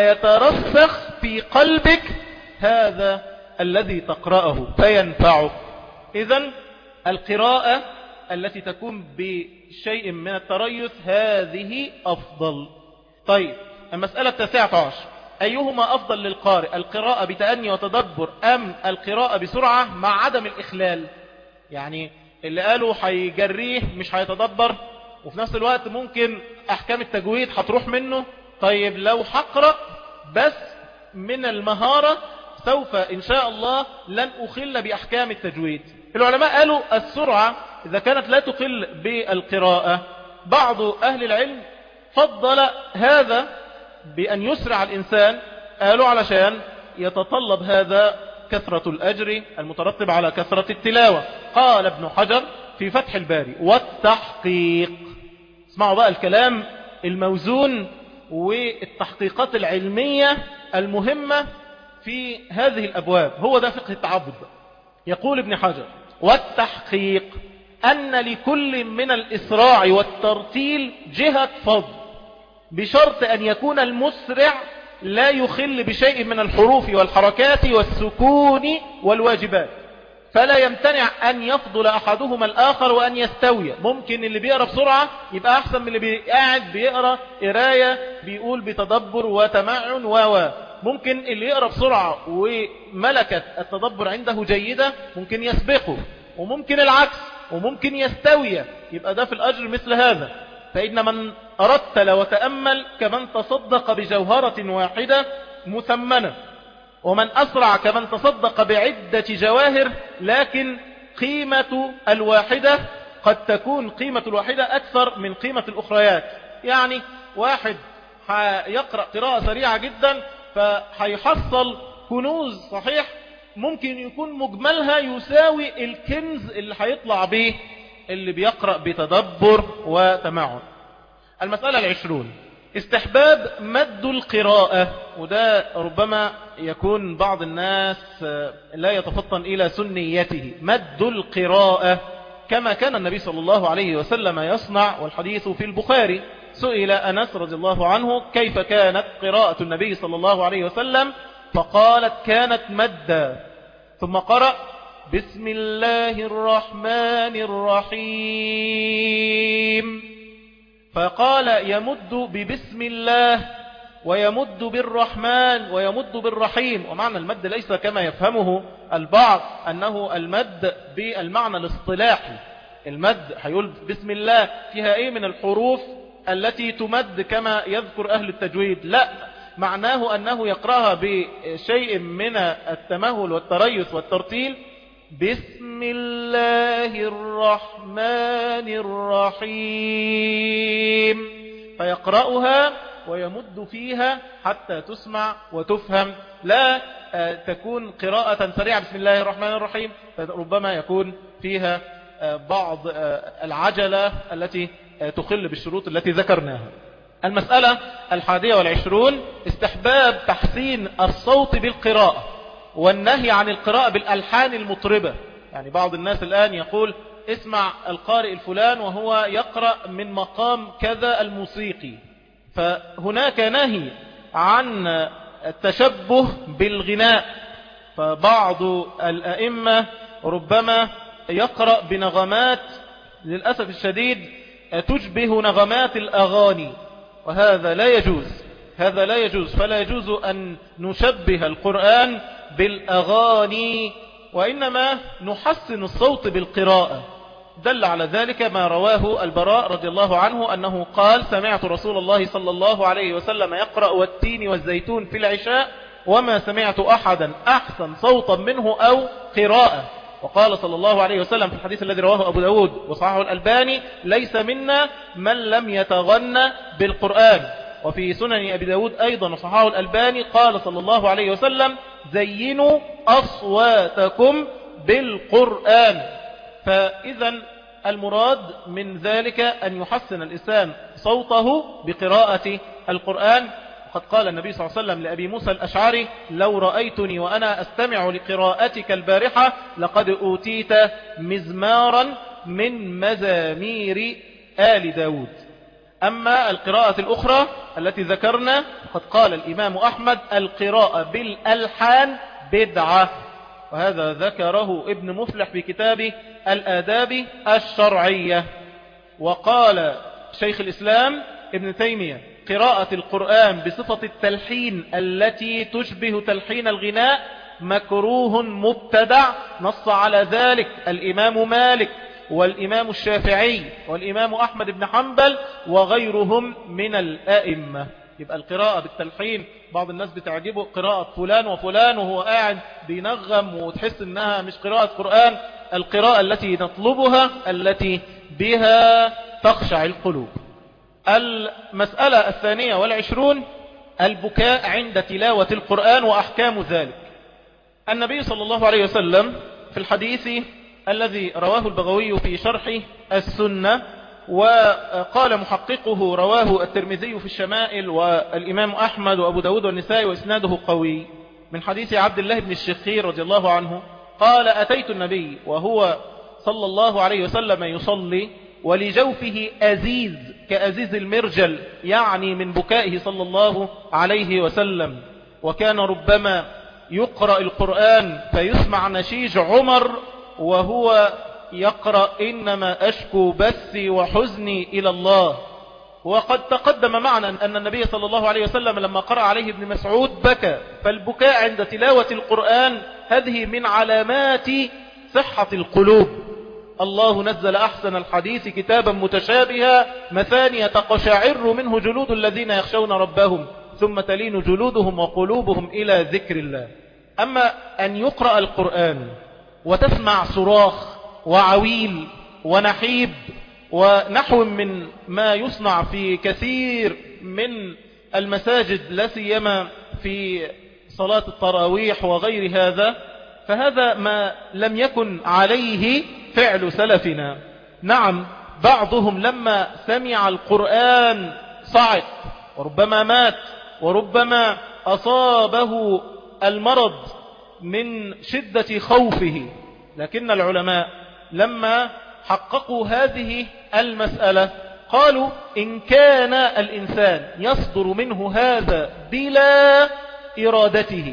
فيترسخ في قلبك هذا الذي تقرأه فينفعك. إذن القراءة التي تكون بشيء من التريث هذه أفضل. طيب، المسألة التاسعة عشر: أيهما أفضل للقارئ، القراءة بتأني وتدبر أم القراءة بسرعة مع عدم الإخلال؟ يعني اللي قالوا هيجريه مش هيتدبر، وفي نفس الوقت ممكن أحكام التجويد هتروح منه. طيب لو هقرأ بس من المهارة سوف إن شاء الله لن أخل بأحكام التجويد. العلماء قالوا السرعة إذا كانت لا تخل بالقراءة، بعض أهل العلم فضل هذا بأن يسرع الإنسان، قالوا علشان يتطلب هذا كثرة الأجر المترتب على كثرة التلاوة. قال ابن حجر في فتح الباري: والتحقيق. اسمعوا بقى الكلام الموزون والتحقيقات العلمية المهمة في هذه الأبواب، هو ده فقه التعبد بقى. يقول ابن حجر: والتحقيق أن لكل من الإسراع والترتيل جهة فضل، بشرط أن يكون المسرع لا يخل بشيء من الحروف والحركات والسكون والواجبات، فلا يمتنع أن يفضل أحدهما الآخر وأن يستوي. ممكن اللي بيقرأ بسرعة يبقى أحسن من اللي قاعد بيقرأ قراية بيقول بتدبر وتمعن و ممكن اللي يقرأ بسرعة وملكة التدبر عنده جيدة ممكن يسبقه، وممكن العكس، وممكن يستوي. يبقى ده في الأجر مثل هذا. فإن من أرتل وتأمل كمن تصدق بجوهرة واحدة مثمنة، ومن أسرع كمن تصدق بعدة جواهر، لكن قيمة الواحدة قد تكون قيمة الواحدة أكثر من قيمة الأخريات. يعني واحد يقرأ قراءة سريعة جدا فهيحصل كنوز صحيح ممكن يكون مجملها يساوي الكنز اللي هيطلع به اللي بيقرأ بتدبر وتمعن. المسألة العشرون: استحباب مد القراءة، وده ربما يكون بعض الناس لا يتفطن إلى سنيته. مد القراءة كما كان النبي صلى الله عليه وسلم يصنع، والحديث في البخاري. سئل أنس رضي الله عنه كيف كانت قراءة النبي صلى الله عليه وسلم، فقالت كانت مدا، ثم قرأ بسم الله الرحمن الرحيم، فقال يمد ببسم الله ويمد بالرحمن ويمد بالرحيم. ومعنى المد ليس كما يفهمه البعض أنه المد بالمعنى الاصطلاحي. المد هيقول بسم الله فيها ايه من الحروف التي تمد كما يذكر أهل التجويد، لا، معناه أنه يقرأها بشيء من التمهل والتريث والترتيل. بسم الله الرحمن الرحيم، فيقرأها ويمد فيها حتى تسمع وتفهم، لا تكون قراءة سريعة بسم الله الرحمن الرحيم، ربما يكون فيها بعض العجلة التي تخل بالشروط التي ذكرناها. المسألة الحادية والعشرون استحباب تحسين الصوت بالقراءة والنهي عن القراءة بالألحان المطربة. يعني بعض الناس الآن يقول اسمع القارئ الفلان وهو يقرأ من مقام كذا الموسيقي، فهناك نهي عن التشبه بالغناء. فبعض الأئمة ربما يقرأ بنغمات للأسف الشديد تشبه نغمات الأغاني، وهذا لا يجوز، هذا لا يجوز. فلا يجوز أن نشبه القرآن بالأغاني، وإنما نحسن الصوت بالقراءة. دل على ذلك ما رواه البراء رضي الله عنه أنه قال سمعت رسول الله صلى الله عليه وسلم يقرأ والتين والزيتون في العشاء وما سمعت أحدا أحسن صوتا منه أو قراءة. وقال صلى الله عليه وسلم في الحديث الذي رواه أبو داود وصححه الألباني ليس منا من لم يتغنى بالقرآن. وفي سنن أبي داود أيضا وصححه الألباني قال صلى الله عليه وسلم زينوا أصواتكم بالقرآن. فإذا المراد من ذلك أن يحسن الإنسان صوته بقراءة القرآن. وقد قال النبي صلى الله عليه وسلم لأبي موسى الأشعري لو رأيتني وأنا أستمع لقراءتك البارحة لقد أوتيت مزمارا من مزامير آل داود. أما القراءة الأخرى التي ذكرنا قد قال الإمام أحمد القراءة بالألحان بدعة، وهذا ذكره ابن مفلح في كتابه الآداب الشرعية. وقال شيخ الإسلام ابن تيمية قراءة القرآن بصفة التلحين التي تشبه تلحين الغناء مكروه مبتدع، نص على ذلك الإمام مالك والإمام الشافعي والإمام أحمد بن حنبل وغيرهم من الآئمة. يبقى القراءة بالتلحين بعض الناس بتعجبه قراءة فلان وفلان وهو قاعد بينغم وتحس انها مش قراءة قرآن. القراءة التي نطلبها التي بها تخشع القلوب. المسألة الثانية والعشرون البكاء عند تلاوة القرآن وأحكام ذلك. النبي صلى الله عليه وسلم في الحديث الذي رواه البغوي في شرح السنة وقال محققه رواه الترمذي في الشمائل والإمام أحمد وأبو داود والنسائي وإسناده قوي من حديث عبد الله بن الشخير رضي الله عنه قال أتيت النبي وهو صلى الله عليه وسلم يصلي ولجوفه أزيز كأزيز المرجل، يعني من بكائه صلى الله عليه وسلم. وكان ربما يقرأ القرآن فيسمع نشيج عمر وهو يقرأ إنما أشكو بثي وحزني إلى الله. وقد تقدم معنا أن النبي صلى الله عليه وسلم لما قرأ عليه ابن مسعود بكى. فالبكاء عند تلاوة القرآن هذه من علامات صحة القلوب. الله نزل أحسن الحديث كتابا متشابها مثانية تقشعر منه جلود الذين يخشون ربهم ثم تلين جلودهم وقلوبهم إلى ذكر الله. أما أن يقرأ القرآن وتسمع صراخ وعويل ونحيب ونحو من ما يصنع في كثير من المساجد لا سيما في صلاة التراويح وغير هذا، فهذا ما لم يكن عليه فعل سلفنا. نعم بعضهم لما سمع القرآن صعق وربما مات، وربما أصابه المرض من شدة خوفه. لكن العلماء لما حققوا هذه المسألة قالوا إن كان الإنسان يصدر منه هذا بلا إرادته،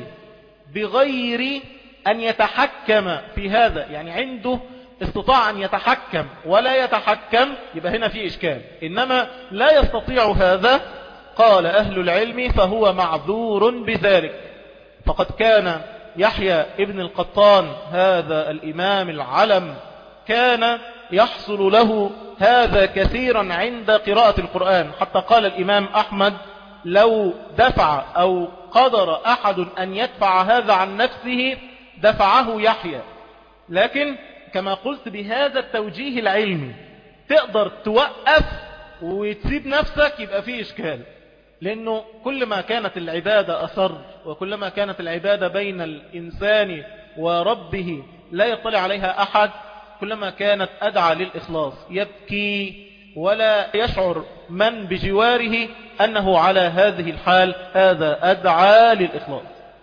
بغير أن يتحكم في هذا، يعني عنده استطاع أن يتحكم ولا يتحكم، يبقى هنا في إشكال. إنما لا يستطيع هذا، قال أهل العلم فهو معذور بذلك. فقد كان يحيى ابن القطان هذا الإمام العلم كان يحصل له هذا كثيرا عند قراءة القرآن، حتى قال الإمام أحمد لو دفع أو قدر أحد أن يدفع هذا عن نفسه دفعه يحيى. لكن كما قلت بهذا التوجيه العلمي تقدر توقف وتسيب نفسك، يبقى فيه إشكال. لأنه كلما كانت العبادة أثر، وكلما كانت العبادة بين الإنسان وربه لا يطلع عليها أحد، كلما كانت أدعى للإخلاص. يبكي ولا يشعر من بجواره أنه على هذه الحال، هذا أدعى للإخلاص.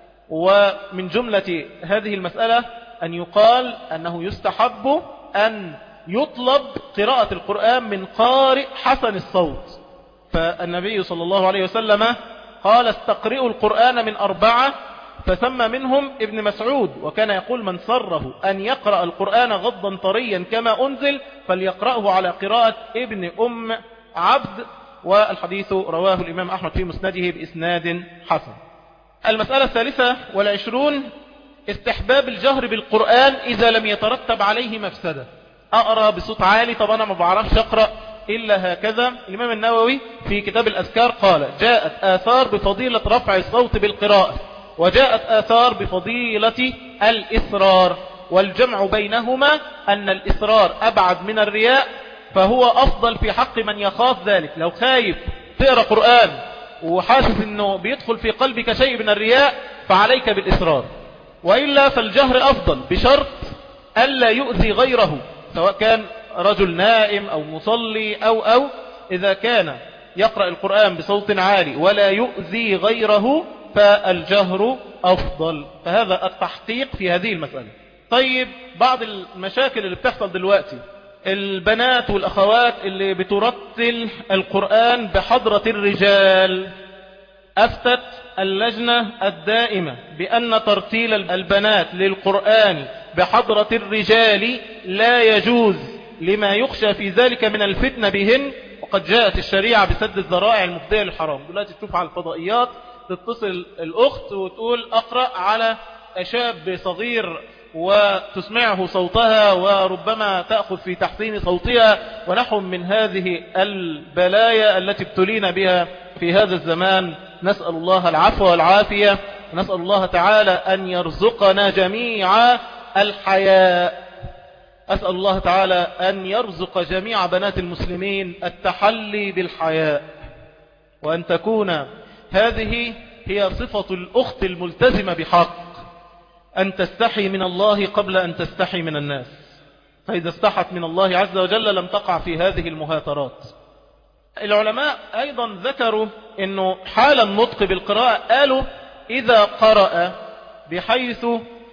ومن جملة هذه المسألة أن يقال أنه يستحب أن يطلب قراءة القرآن من قارئ حسن الصوت. فالنبي صلى الله عليه وسلم قال استقرئوا القرآن من أربعة، فسمى منهم ابن مسعود، وكان يقول من سره أن يقرأ القرآن غضا طريا كما أنزل فليقرأه على قراءة ابن أم عبد. والحديث رواه الإمام أحمد في مسنده بإسناد حسن. المسألة الثالثة والعشرون استحباب الجهر بالقرآن إذا لم يترتب عليه مفسدة. أقرأ بصوت عالي، طبعا أنا ما بعرفش أقرأ إلا هكذا. الإمام النووي في كتاب الأذكار قال جاءت آثار بفضيلة رفع الصوت بالقراءة، وجاءت آثار بفضيلة الإسرار، والجمع بينهما أن الإسرار أبعد من الرياء، فهو أفضل في حق من يخاف ذلك. لو خايف تقرأ قرآن وحاسس أنه بيدخل في قلبك شيء من الرياء فعليك بالإسرار، وإلا فالجهر أفضل بشرط ألا يؤذي غيره، سواء كان رجل نائم أو مصلي أو أو إذا كان يقرأ القرآن بصوت عالي ولا يؤذي غيره فالجهر أفضل. فهذا التحقيق في هذه المسألة. طيب، بعض المشاكل اللي بتحصل دلوقتي، البنات والأخوات اللي بترتل القرآن بحضرة الرجال. أفتت اللجنة الدائمة بأن ترتيل البنات للقرآن بحضرة الرجال لا يجوز لما يخشى في ذلك من الفتنة بهن، وقد جاءت الشريعة بسد الذرائع المفضية للحرام. دلوقتي تشوف على الفضائيات تتصل الأخت وتقول أقرأ على شاب صغير وتسمعه صوتها، وربما تأخذ في تحسين صوتها، ونحو من هذه البلايا التي ابتلينا بها في هذا الزمان. نسأل الله العفو والعافية، ونسأل الله تعالى أن يرزقنا جميعا الحياء. أسأل الله تعالى أن يرزق جميع بنات المسلمين التحلي بالحياء، وأن تكون هذه هي صفة الأخت الملتزمة بحق، أن تستحي من الله قبل أن تستحي من الناس. فإذا استحت من الله عز وجل لم تقع في هذه المهاترات. العلماء أيضا ذكروا أنه حال النطق بالقراءة قالوا إذا قرأ بحيث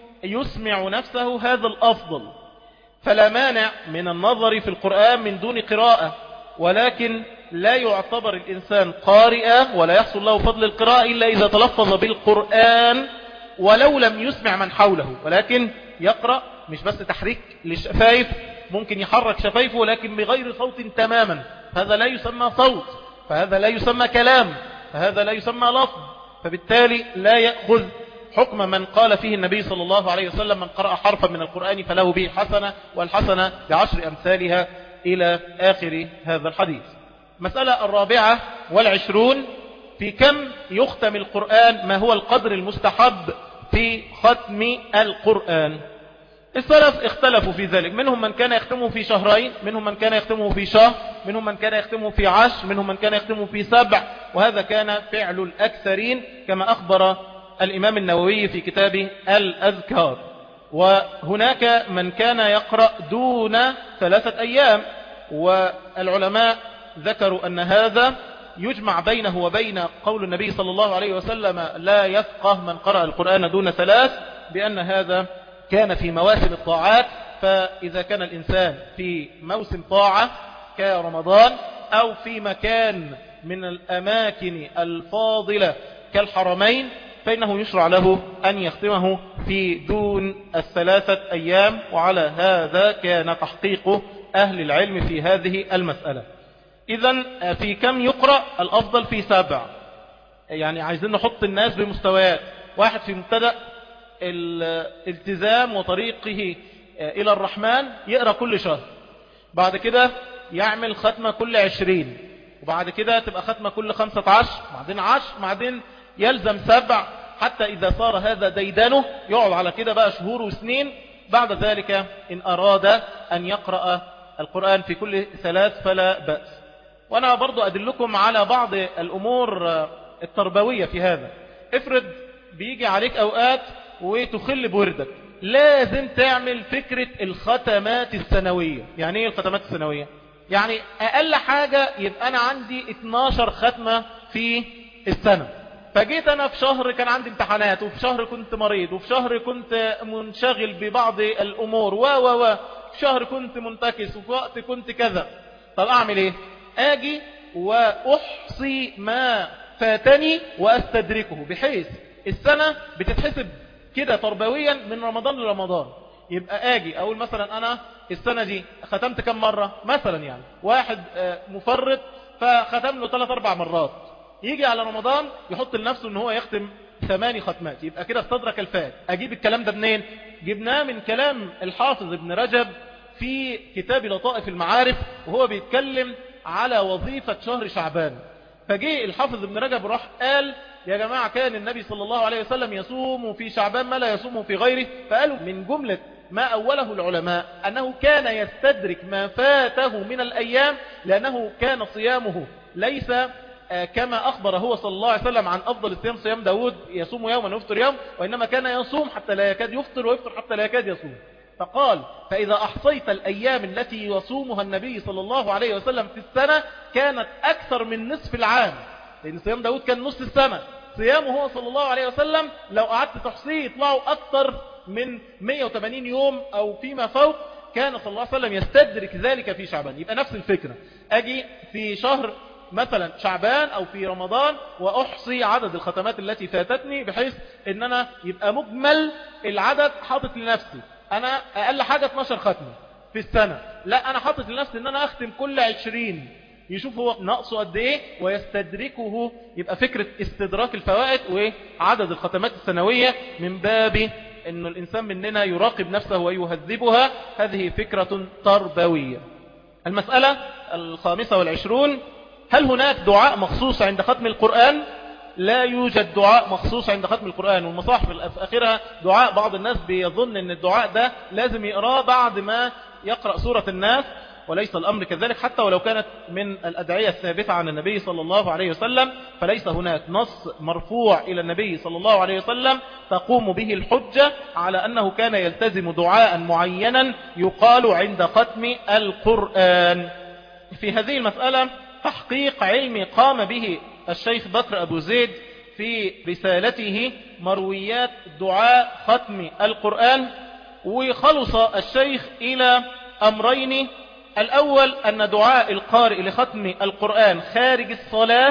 يسمع نفسه هذا الأفضل، فلا مانع من النظر في القرآن من دون قراءة، ولكن لا يعتبر الإنسان قارئا ولا يحصل له فضل القراءة إلا إذا تلفظ بالقرآن ولو لم يسمع من حوله، ولكن يقرأ مش بس تحريك للشفايف، ممكن يحرك شفايفه لكن بغير صوت تماما، هذا لا يسمى صوت، فهذا لا يسمى كلام، فهذا لا يسمى لفظ، فبالتالي لا يأخذ حكم من قال فيه النبي صلى الله عليه وسلم من قرأ حرفا من القرآن فله به حسنة، والحسنة بعشر أمثالها إلى آخر هذا الحديث. مسألة الرابعة والعشرون في كم يختم القرآن، ما هو القدر المستحب في ختم القرآن. السلف اختلفوا في ذلك، منهم من كان يختمه في شهرين، منهم من كان يختمه في شهر، منهم من كان يختمه في عشر، منهم من كان يختمه في سبع، وهذا كان فعل الأكثرين كما أخبر الإمام النووي في كتابه الأذكار. وهناك من كان يقرأ دون ثلاثة أيام، والعلماء ذكروا أن هذا يجمع بينه وبين قول النبي صلى الله عليه وسلم لا يفقه من قرأ القرآن دون ثلاث، بأن هذا كان في مواسم الطاعات. فإذا كان الإنسان في موسم طاعة كرمضان أو في مكان من الأماكن الفاضلة كالحرمين، فإنه يشرع له أن يختمه في دون الثلاثة أيام. وعلى هذا كان تحقيق أهل العلم في هذه المسألة. إذن في كم يقرأ؟ الأفضل في سبع. يعني عايزين نحط الناس بمستويات. واحد في مبتدأ الالتزام وطريقه إلى الرحمن يقرأ كل شهر، بعد كده يعمل ختمة كل عشرين، وبعد كده تبقى ختمة كل خمسة عشر، بعدين عشر، بعدين يلزم سبع، حتى إذا صار هذا ديدانه يقعد على كده بقى شهور وسنين. بعد ذلك إن أراد أن يقرأ القرآن في كل ثلاث فلا بأس. وأنا برضو أدلكم على بعض الأمور التربوية في هذا. افرض بيجي عليك أوقات وتخل بوردك، لازم تعمل فكرة الختمات السنوية. يعني ايه الختمات السنوية؟ يعني أقل حاجة يبقى أنا عندي اتناشر ختمة في السنة. فجيت أنا في شهر كان عندي امتحانات، وفي شهر كنت مريض، وفي شهر كنت منشغل ببعض الأمور و و و في شهر كنت منتكس، وفي وقت كنت كذا. طب أعمل إيه؟ آجي وأحصي ما فاتني وأستدركه، بحيث السنة بتتحسب كده تربويا من رمضان لرمضان. يبقى آجي أقول مثلا أنا السنة دي ختمت كم مرة مثلا، يعني واحد مفرط فختم له ثلاث أربع مرات، يجي على رمضان يحط لنفسه ان هو يختم ثماني ختمات، يبقى كده استدرك الفات. اجيب الكلام ده منين؟ جبناه من كلام الحافظ ابن رجب في كتاب لطائف المعارف، وهو بيتكلم على وظيفة شهر شعبان. فجي الحافظ ابن رجب راح قال يا جماعة كان النبي صلى الله عليه وسلم يصوم في شعبان ما لا يصوم في غيره. فقالوا من جملة ما أوله العلماء أنه كان يستدرك ما فاته من الأيام، لأنه كان صيامه ليس كما أخبر هو صلى الله عليه وسلم عن أفضل الصيام صيام داود يصوم يوما ويفطر يوم، وإنما كان يصوم حتى لا يكاد يفطر ويفطر حتى لا يكاد يصوم. فقال فإذا أحصيت الأيام التي يصومها النبي صلى الله عليه وسلم في السنة كانت أكثر من نصف العام، لأن صيام داود كان نصف السنة. صيامه هو صلى الله عليه وسلم لو قعدت تحصيه يطلعوا أكثر من مئة وثمانين يوم أو فيما فوق. كان صلى الله عليه وسلم يستدرك ذلك في شعبان. يبقى نفس الفكرة، أجي في شهر مثلا شعبان أو في رمضان وأحصي عدد الختمات التي فاتتني، بحيث ان انا يبقى مجمل العدد حاطط لنفسي انا اقل حاجة اتناشر ختمة في السنة، لا انا حاطط لنفسي ان انا اختم كل عشرين، يشوف هو نقصه قد ايه ويستدركه. يبقى فكرة استدراك الفوائد وعدد الختمات السنوية من باب ان الانسان مننا يراقب نفسه ويهذبها. هذه فكرة تربوية. المسألة الخامسة والعشرون: هل هناك دعاء مخصوص عند ختم القرآن؟ لا يوجد دعاء مخصوص عند ختم القرآن. والمصاحف الأخيرة دعاء بعض الناس بيظن ان الدعاء ده لازم يقراه بعد ما يقرأ سورة الناس، وليس الأمر كذلك. حتى ولو كانت من الأدعية الثابتة عن النبي صلى الله عليه وسلم، فليس هناك نص مرفوع إلى النبي صلى الله عليه وسلم تقوم به الحجة على أنه كان يلتزم دعاء معينا يقال عند ختم القرآن. في هذه المسألة تحقيق علمي قام به الشيخ بكر أبو زيد في رسالته مرويات دعاء ختم القرآن، وخلص الشيخ إلى أمرين: الأول أن دعاء القارئ لختم القرآن خارج الصلاة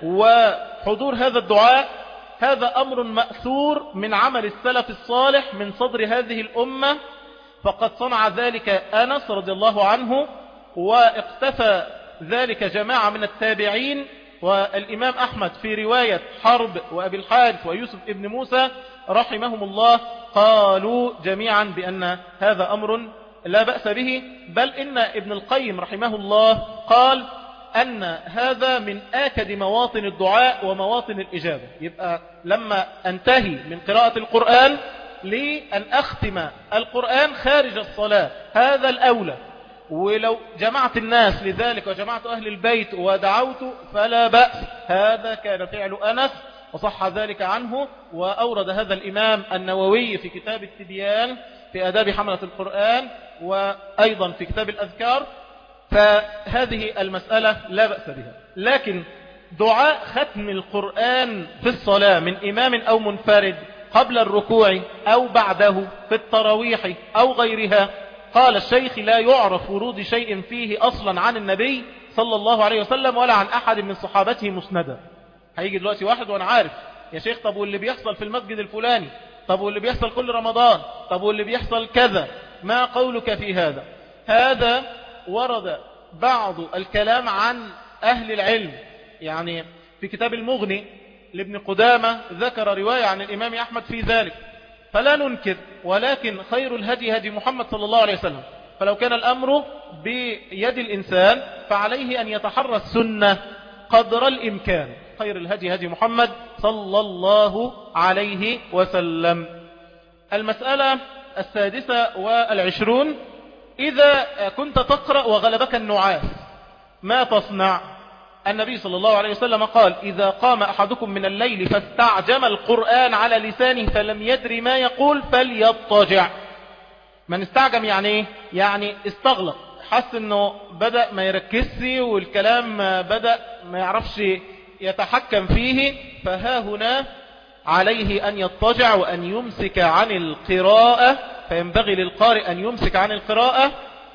وحضور هذا الدعاء هذا أمر مأثور من عمل السلف الصالح من صدر هذه الأمة، فقد صنع ذلك أنس رضي الله عنه، واقتفى ذلك جماعة من التابعين، والإمام أحمد في رواية حرب وأبي الحارث ويوسف ابن موسى رحمهم الله قالوا جميعا بأن هذا أمر لا بأس به. بل إن ابن القيم رحمه الله قال أن هذا من آكد مواطن الدعاء ومواطن الإجابة. يبقى لما أنتهي من قراءة القرآن لأن أختم القرآن خارج الصلاة هذا الأولى، ولو جمعت الناس لذلك وجمعت أهل البيت ودعوت فلا بأس. هذا كان فعل أنس وصح ذلك عنه، وأورد هذا الإمام النووي في كتاب التبيان في آداب حملة القرآن، وأيضا في كتاب الأذكار. فهذه المسألة لا بأس بها. لكن دعاء ختم القرآن في الصلاة من إمام أو منفرد قبل الركوع أو بعده في التراويح أو غيرها، قال الشيخ لا يعرف ورود شيء فيه أصلا عن النبي صلى الله عليه وسلم ولا عن أحد من صحابته مسندا. هيجي دلوقتي واحد وانا عارف يا شيخ، طب واللي بيحصل في المسجد الفلاني، طب واللي بيحصل كل رمضان، طب واللي بيحصل كذا، ما قولك في هذا؟ هذا ورد بعض الكلام عن أهل العلم، يعني في كتاب المغني لابن قدامة ذكر رواية عن الإمام أحمد في ذلك، فلا ننكر، ولكن خير الهدي هدي محمد صلى الله عليه وسلم. فلو كان الأمر بيد الإنسان فعليه أن يتحرى السنة قدر الإمكان. خير الهدي هدي محمد صلى الله عليه وسلم. المسألة السادسة والعشرون: إذا كنت تقرأ وغلبك النعاس ما تصنع؟ النبي صلى الله عليه وسلم قال: إذا قام أحدكم من الليل فاستعجم القرآن على لسانه فلم يدري ما يقول فليضطجع. من استعجم يعني ايه؟ يعني استغلق، حس انه بدأ ما يركزش والكلام بدأ ما يعرفش يتحكم فيه، فها هنا عليه أن يضطجع وأن يمسك عن القراءة. فينبغي للقارئ أن يمسك عن القراءة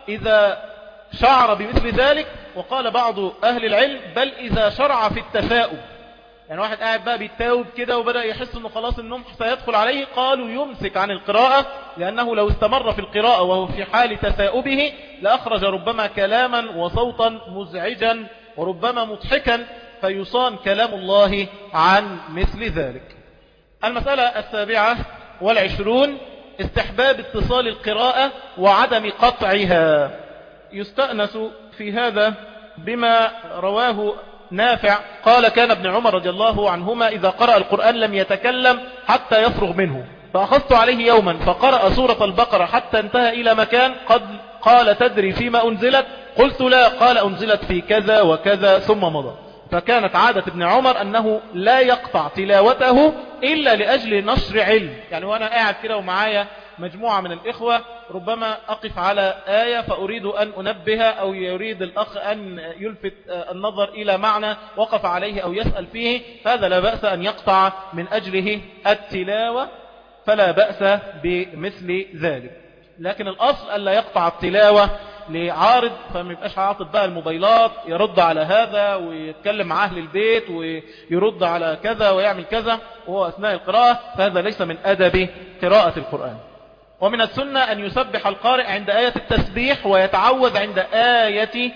إذا شعر بمثل ذلك. وقال بعض أهل العلم: بل إذا شرع في التثاؤب، يعني واحد قاعد بقى بيتاوب كده وبدأ يحس انه خلاص النوم سيدخل عليه، قالوا يمسك عن القراءة، لأنه لو استمر في القراءة وهو في حال تثاؤبه لأخرج ربما كلاما وصوتا مزعجا وربما مضحكا، فيصان كلام الله عن مثل ذلك. المسألة السابعة والعشرون: استحباب اتصال القراءة وعدم قطعها. يستأنس في هذا بما رواه نافع قال: كان ابن عمر رضي الله عنهما إذا قرأ القرآن لم يتكلم حتى يفرغ منه، فأخذت عليه يوما فقرأ سورة البقرة حتى انتهى إلى مكان قد قال: تدري فيما أنزلت؟ قلت: لا. قال: أنزلت في كذا وكذا، ثم مضى. فكانت عادة ابن عمر أنه لا يقطع تلاوته إلا لأجل نشر علم. يعني وأنا قاعد كده ومعايا مجموعة من الإخوة ربما أقف على آية فأريد أن أنبه، أو يريد الأخ أن يلفت النظر إلى معنى وقف عليه أو يسأل فيه، فهذا لا بأس أن يقطع من أجله التلاوة، فلا بأس بمثل ذلك. لكن الأصل ألا يقطع التلاوة لعارض، فما يبقاش عاطف بقى الموبايلات يرد على هذا ويتكلم مع أهل البيت ويرد على كذا ويعمل كذا وهو أثناء القراءة، فهذا ليس من أدب قراءة القرآن. ومن السنة أن يسبح القارئ عند آية التسبيح ويتعوذ عند آية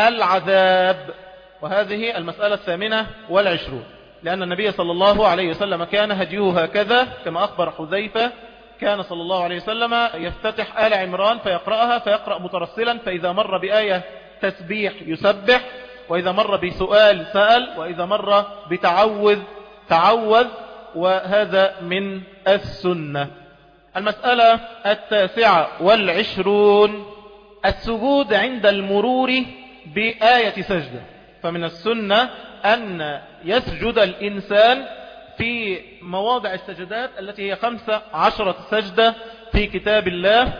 العذاب. وهذه المسألة الثامنة والعشرون، لأن النبي صلى الله عليه وسلم كان هديه هكذا كما أخبر حذيفة. كان صلى الله عليه وسلم يفتتح آل عمران فيقرأها فيقرأ مترسلا، فإذا مر بآية تسبيح يسبح، وإذا مر بسؤال سأل، وإذا مر بتعوذ تعوذ، وهذا من السنة. المسألة التاسعة والعشرون: السجود عند المرور بآية سجدة. فمن السنة أن يسجد الإنسان في مواضع السجدات التي هي خمسة عشرة سجدة في كتاب الله،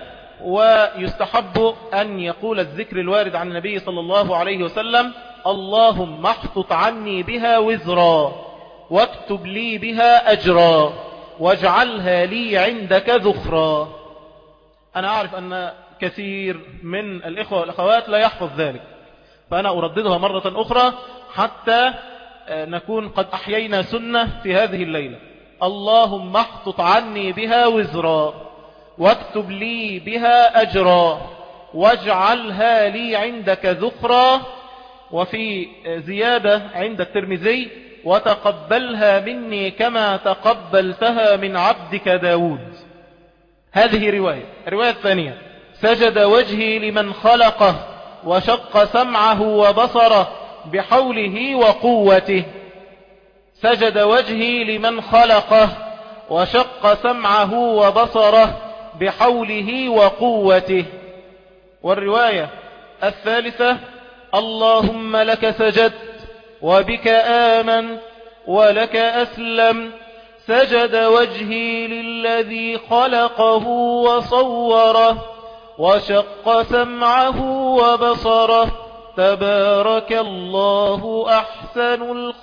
ويستحب أن يقول الذكر الوارد عن النبي صلى الله عليه وسلم: اللهم احطط عني بها وزرا واكتب لي بها أجرا واجعلها لي عندك ذخرا. أنا أعرف أن كثير من الإخوة والأخوات لا يحفظ ذلك، فأنا أرددها مرة أخرى حتى نكون قد أحيينا سنة في هذه الليلة: اللهم احطط عني بها وزرا واكتب لي بها أجرا واجعلها لي عندك ذخرا. وفي زيادة عند الترمذي: وتقبلها مني كما تقبلتها من عبدك داود. هذه رواية. الرواية الثانية: سجد وجهي لمن خلقه وشق سمعه وبصره بحوله وقوته. سجد وجهي لمن خلقه وشق سمعه وبصره بحوله وقوته. والرواية الثالثة: اللهم لك سجدت وبك آمن ولك أسلم. سجد وجهي للذي خلقه وصوره وشق سمعه وبصره تبارك الله أحسن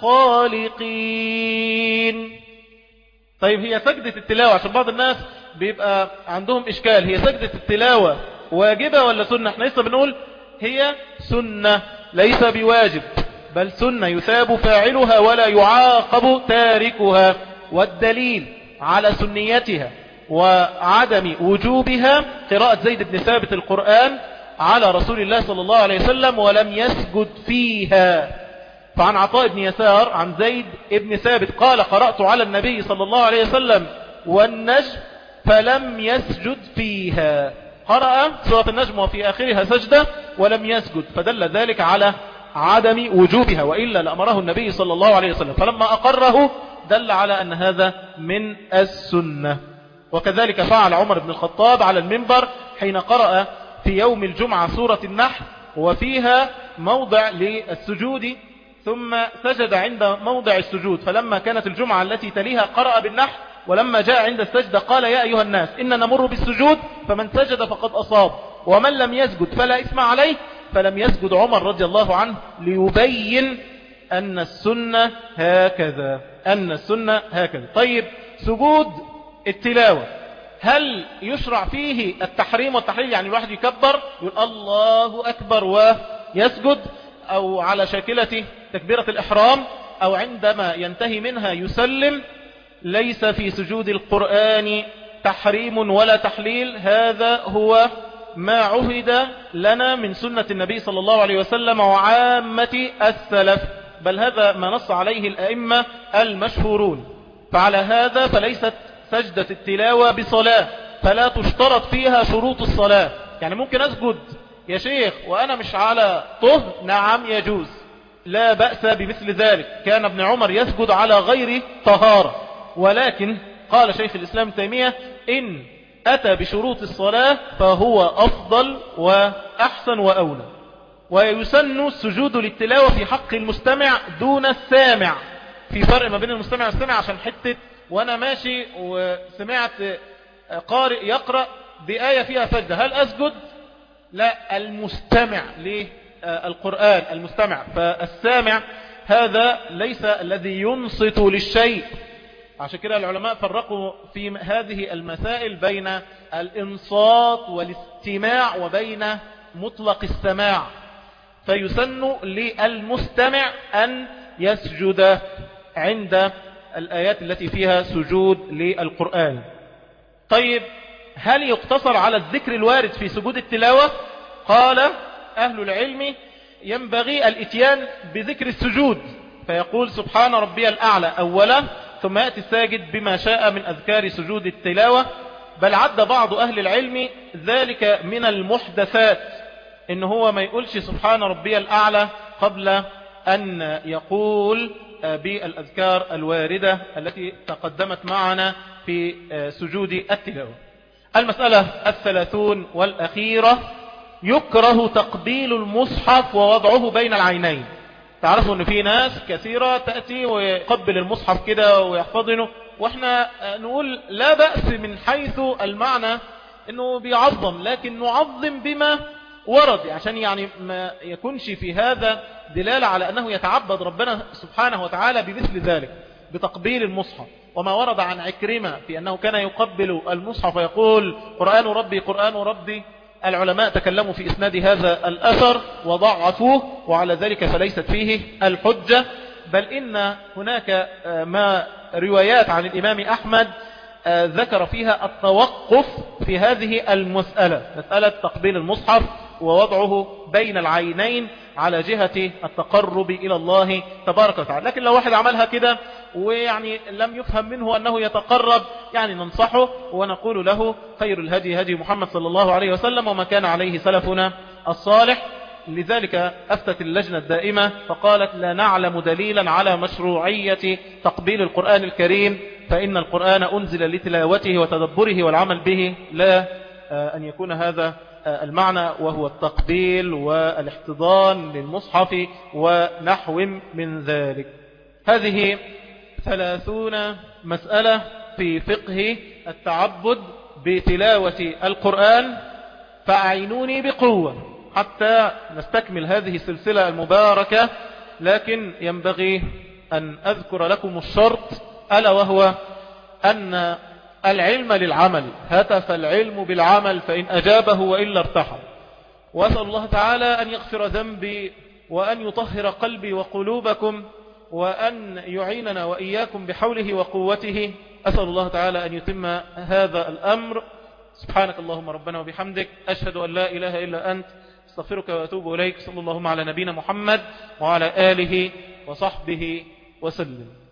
الخالقين. طيب هي سجدة التلاوة، عشان بعض الناس بيبقى عندهم إشكال، هي سجدة التلاوة واجبة ولا سنة؟ احنا لسه بنقول هي سنة ليس بواجب، بل سنة يثاب فاعلها ولا يعاقب تاركها. والدليل على سنيتها وعدم وجوبها قراءة زيد بن ثابت القرآن على رسول الله صلى الله عليه وسلم ولم يسجد فيها. فعن عطاء بن يسار عن زيد بن ثابت قال: قرأت على النبي صلى الله عليه وسلم والنجم فلم يسجد فيها. قرأ سورة النجم وفي آخرها سجدة ولم يسجد، فدل ذلك على عدم وجوبها، وإلا لأمره النبي صلى الله عليه وسلم، فلما أقره دل على أن هذا من السنة. وكذلك فعل عمر بن الخطاب على المنبر حين قرأ في يوم الجمعة سورة النحل وفيها موضع للسجود، ثم سجد عند موضع السجود، فلما كانت الجمعة التي تليها قرأ بالنحل، ولما جاء عند السجدة قال: يا أيها الناس إن نمر بالسجود فمن سجد فقد أصاب ومن لم يسجد فلا إثم عليه، فلم يسجد عمر رضي الله عنه ليبين أن السنة هكذا، أن السنة هكذا. طيب سجود التلاوة هل يشرع فيه التحريم والتحليل؟ يعني الواحد يكبر يقول الله أكبر ويسجد، أو على شاكلة تكبيرة الإحرام، أو عندما ينتهي منها يسلم؟ ليس في سجود القرآن تحريم ولا تحليل، هذا هو ما عهد لنا من سنة النبي صلى الله عليه وسلم وعامة السلف، بل هذا ما نص عليه الأئمة المشهورون. فعلى هذا فليست سجدة التلاوة بصلاة، فلا تشترط فيها شروط الصلاة. يعني ممكن أسجد يا شيخ وأنا مش على طهر، نعم يجوز، لا بأس بمثل ذلك. كان ابن عمر يسجد على غير طهارة، ولكن قال شيخ الإسلام تيمية: إن أتى بشروط الصلاة فهو أفضل وأحسن وأولى. ويسن السجود للتلاوة في حق المستمع دون السامع. في فرق ما بين المستمع والسامع، عشان حتة وأنا ماشي وسمعت قارئ يقرأ بآية فيها سجدة، هل أسجد؟ لا، المستمع للقرآن المستمع، فالسامع هذا ليس الذي ينصت للشيء. عشان كده العلماء فرقوا في هذه المسائل بين الإنصات والاستماع وبين مطلق السماع. فيسن للمستمع أن يسجد عند الآيات التي فيها سجود للقرآن. طيب هل يقتصر على الذكر الوارد في سجود التلاوة؟ قال أهل العلم: ينبغي الاتيان بذكر السجود، فيقول سبحان ربي الأعلى أولا، ثم يأتي الساجد بما شاء من أذكار سجود التلاوة. بل عد بعض أهل العلم ذلك من المحدثات، إن هو ما يقولش سبحان ربي الأعلى قبل أن يقول بالأذكار الواردة التي تقدمت معنا في سجود التلاوة. المسألة الثلاثون والأخيرة: يكره تقبيل المصحف ووضعه بين العينين. تعرفوا أن في ناس كثيرة تأتي ويقبل المصحف كده ويحفظنه، وإحنا نقول لا بأس من حيث المعنى أنه بيعظم، لكن نعظم بما ورد، عشان يعني ما يكونش في هذا دلالة على أنه يتعبد ربنا سبحانه وتعالى بمثل ذلك بتقبيل المصحف. وما ورد عن عكرمة في أنه كان يقبل المصحف ويقول قرآن ربي قرآن ربي، العلماء تكلموا في إسناد هذا الأثر وضعفوه، وعلى ذلك فليست فيه الحجة. بل إن هناك ما روايات عن الإمام أحمد ذكر فيها التوقف في هذه المسألة، مسألة تقبيل المصحف ووضعه بين العينين على جهة التقرب إلى الله تبارك وتعالى. لكن لو واحد عملها كده ويعني لم يفهم منه أنه يتقرب، يعني ننصحه ونقول له خير الهدي هدي محمد صلى الله عليه وسلم وما كان عليه سلفنا الصالح. لذلك أفتت اللجنة الدائمة فقالت: لا نعلم دليلا على مشروعية تقبيل القرآن الكريم، فإن القرآن أنزل لتلاوته وتدبره والعمل به، لا أن يكون هذا المعنى وهو التقبيل والاحتضان للمصحف ونحو من ذلك. هذه ثلاثون مسألة في فقه التعبد بتلاوة القرآن، فأعينوني بقوة حتى نستكمل هذه السلسلة المباركة، لكن ينبغي أن أذكر لكم الشرط، ألا وهو أن العلم للعمل، هتف العلم بالعمل فإن أجابه وإلا ارتحل. وأسأل الله تعالى أن يغفر ذنبي وأن يطهر قلبي وقلوبكم وأن يعيننا وإياكم بحوله وقوته. أسأل الله تعالى أن يتم هذا الأمر. سبحانك اللهم ربنا وبحمدك، أشهد أن لا إله إلا أنت، استغفرك وأتوب إليك. صلى الله على نبينا محمد وعلى آله وصحبه وسلم.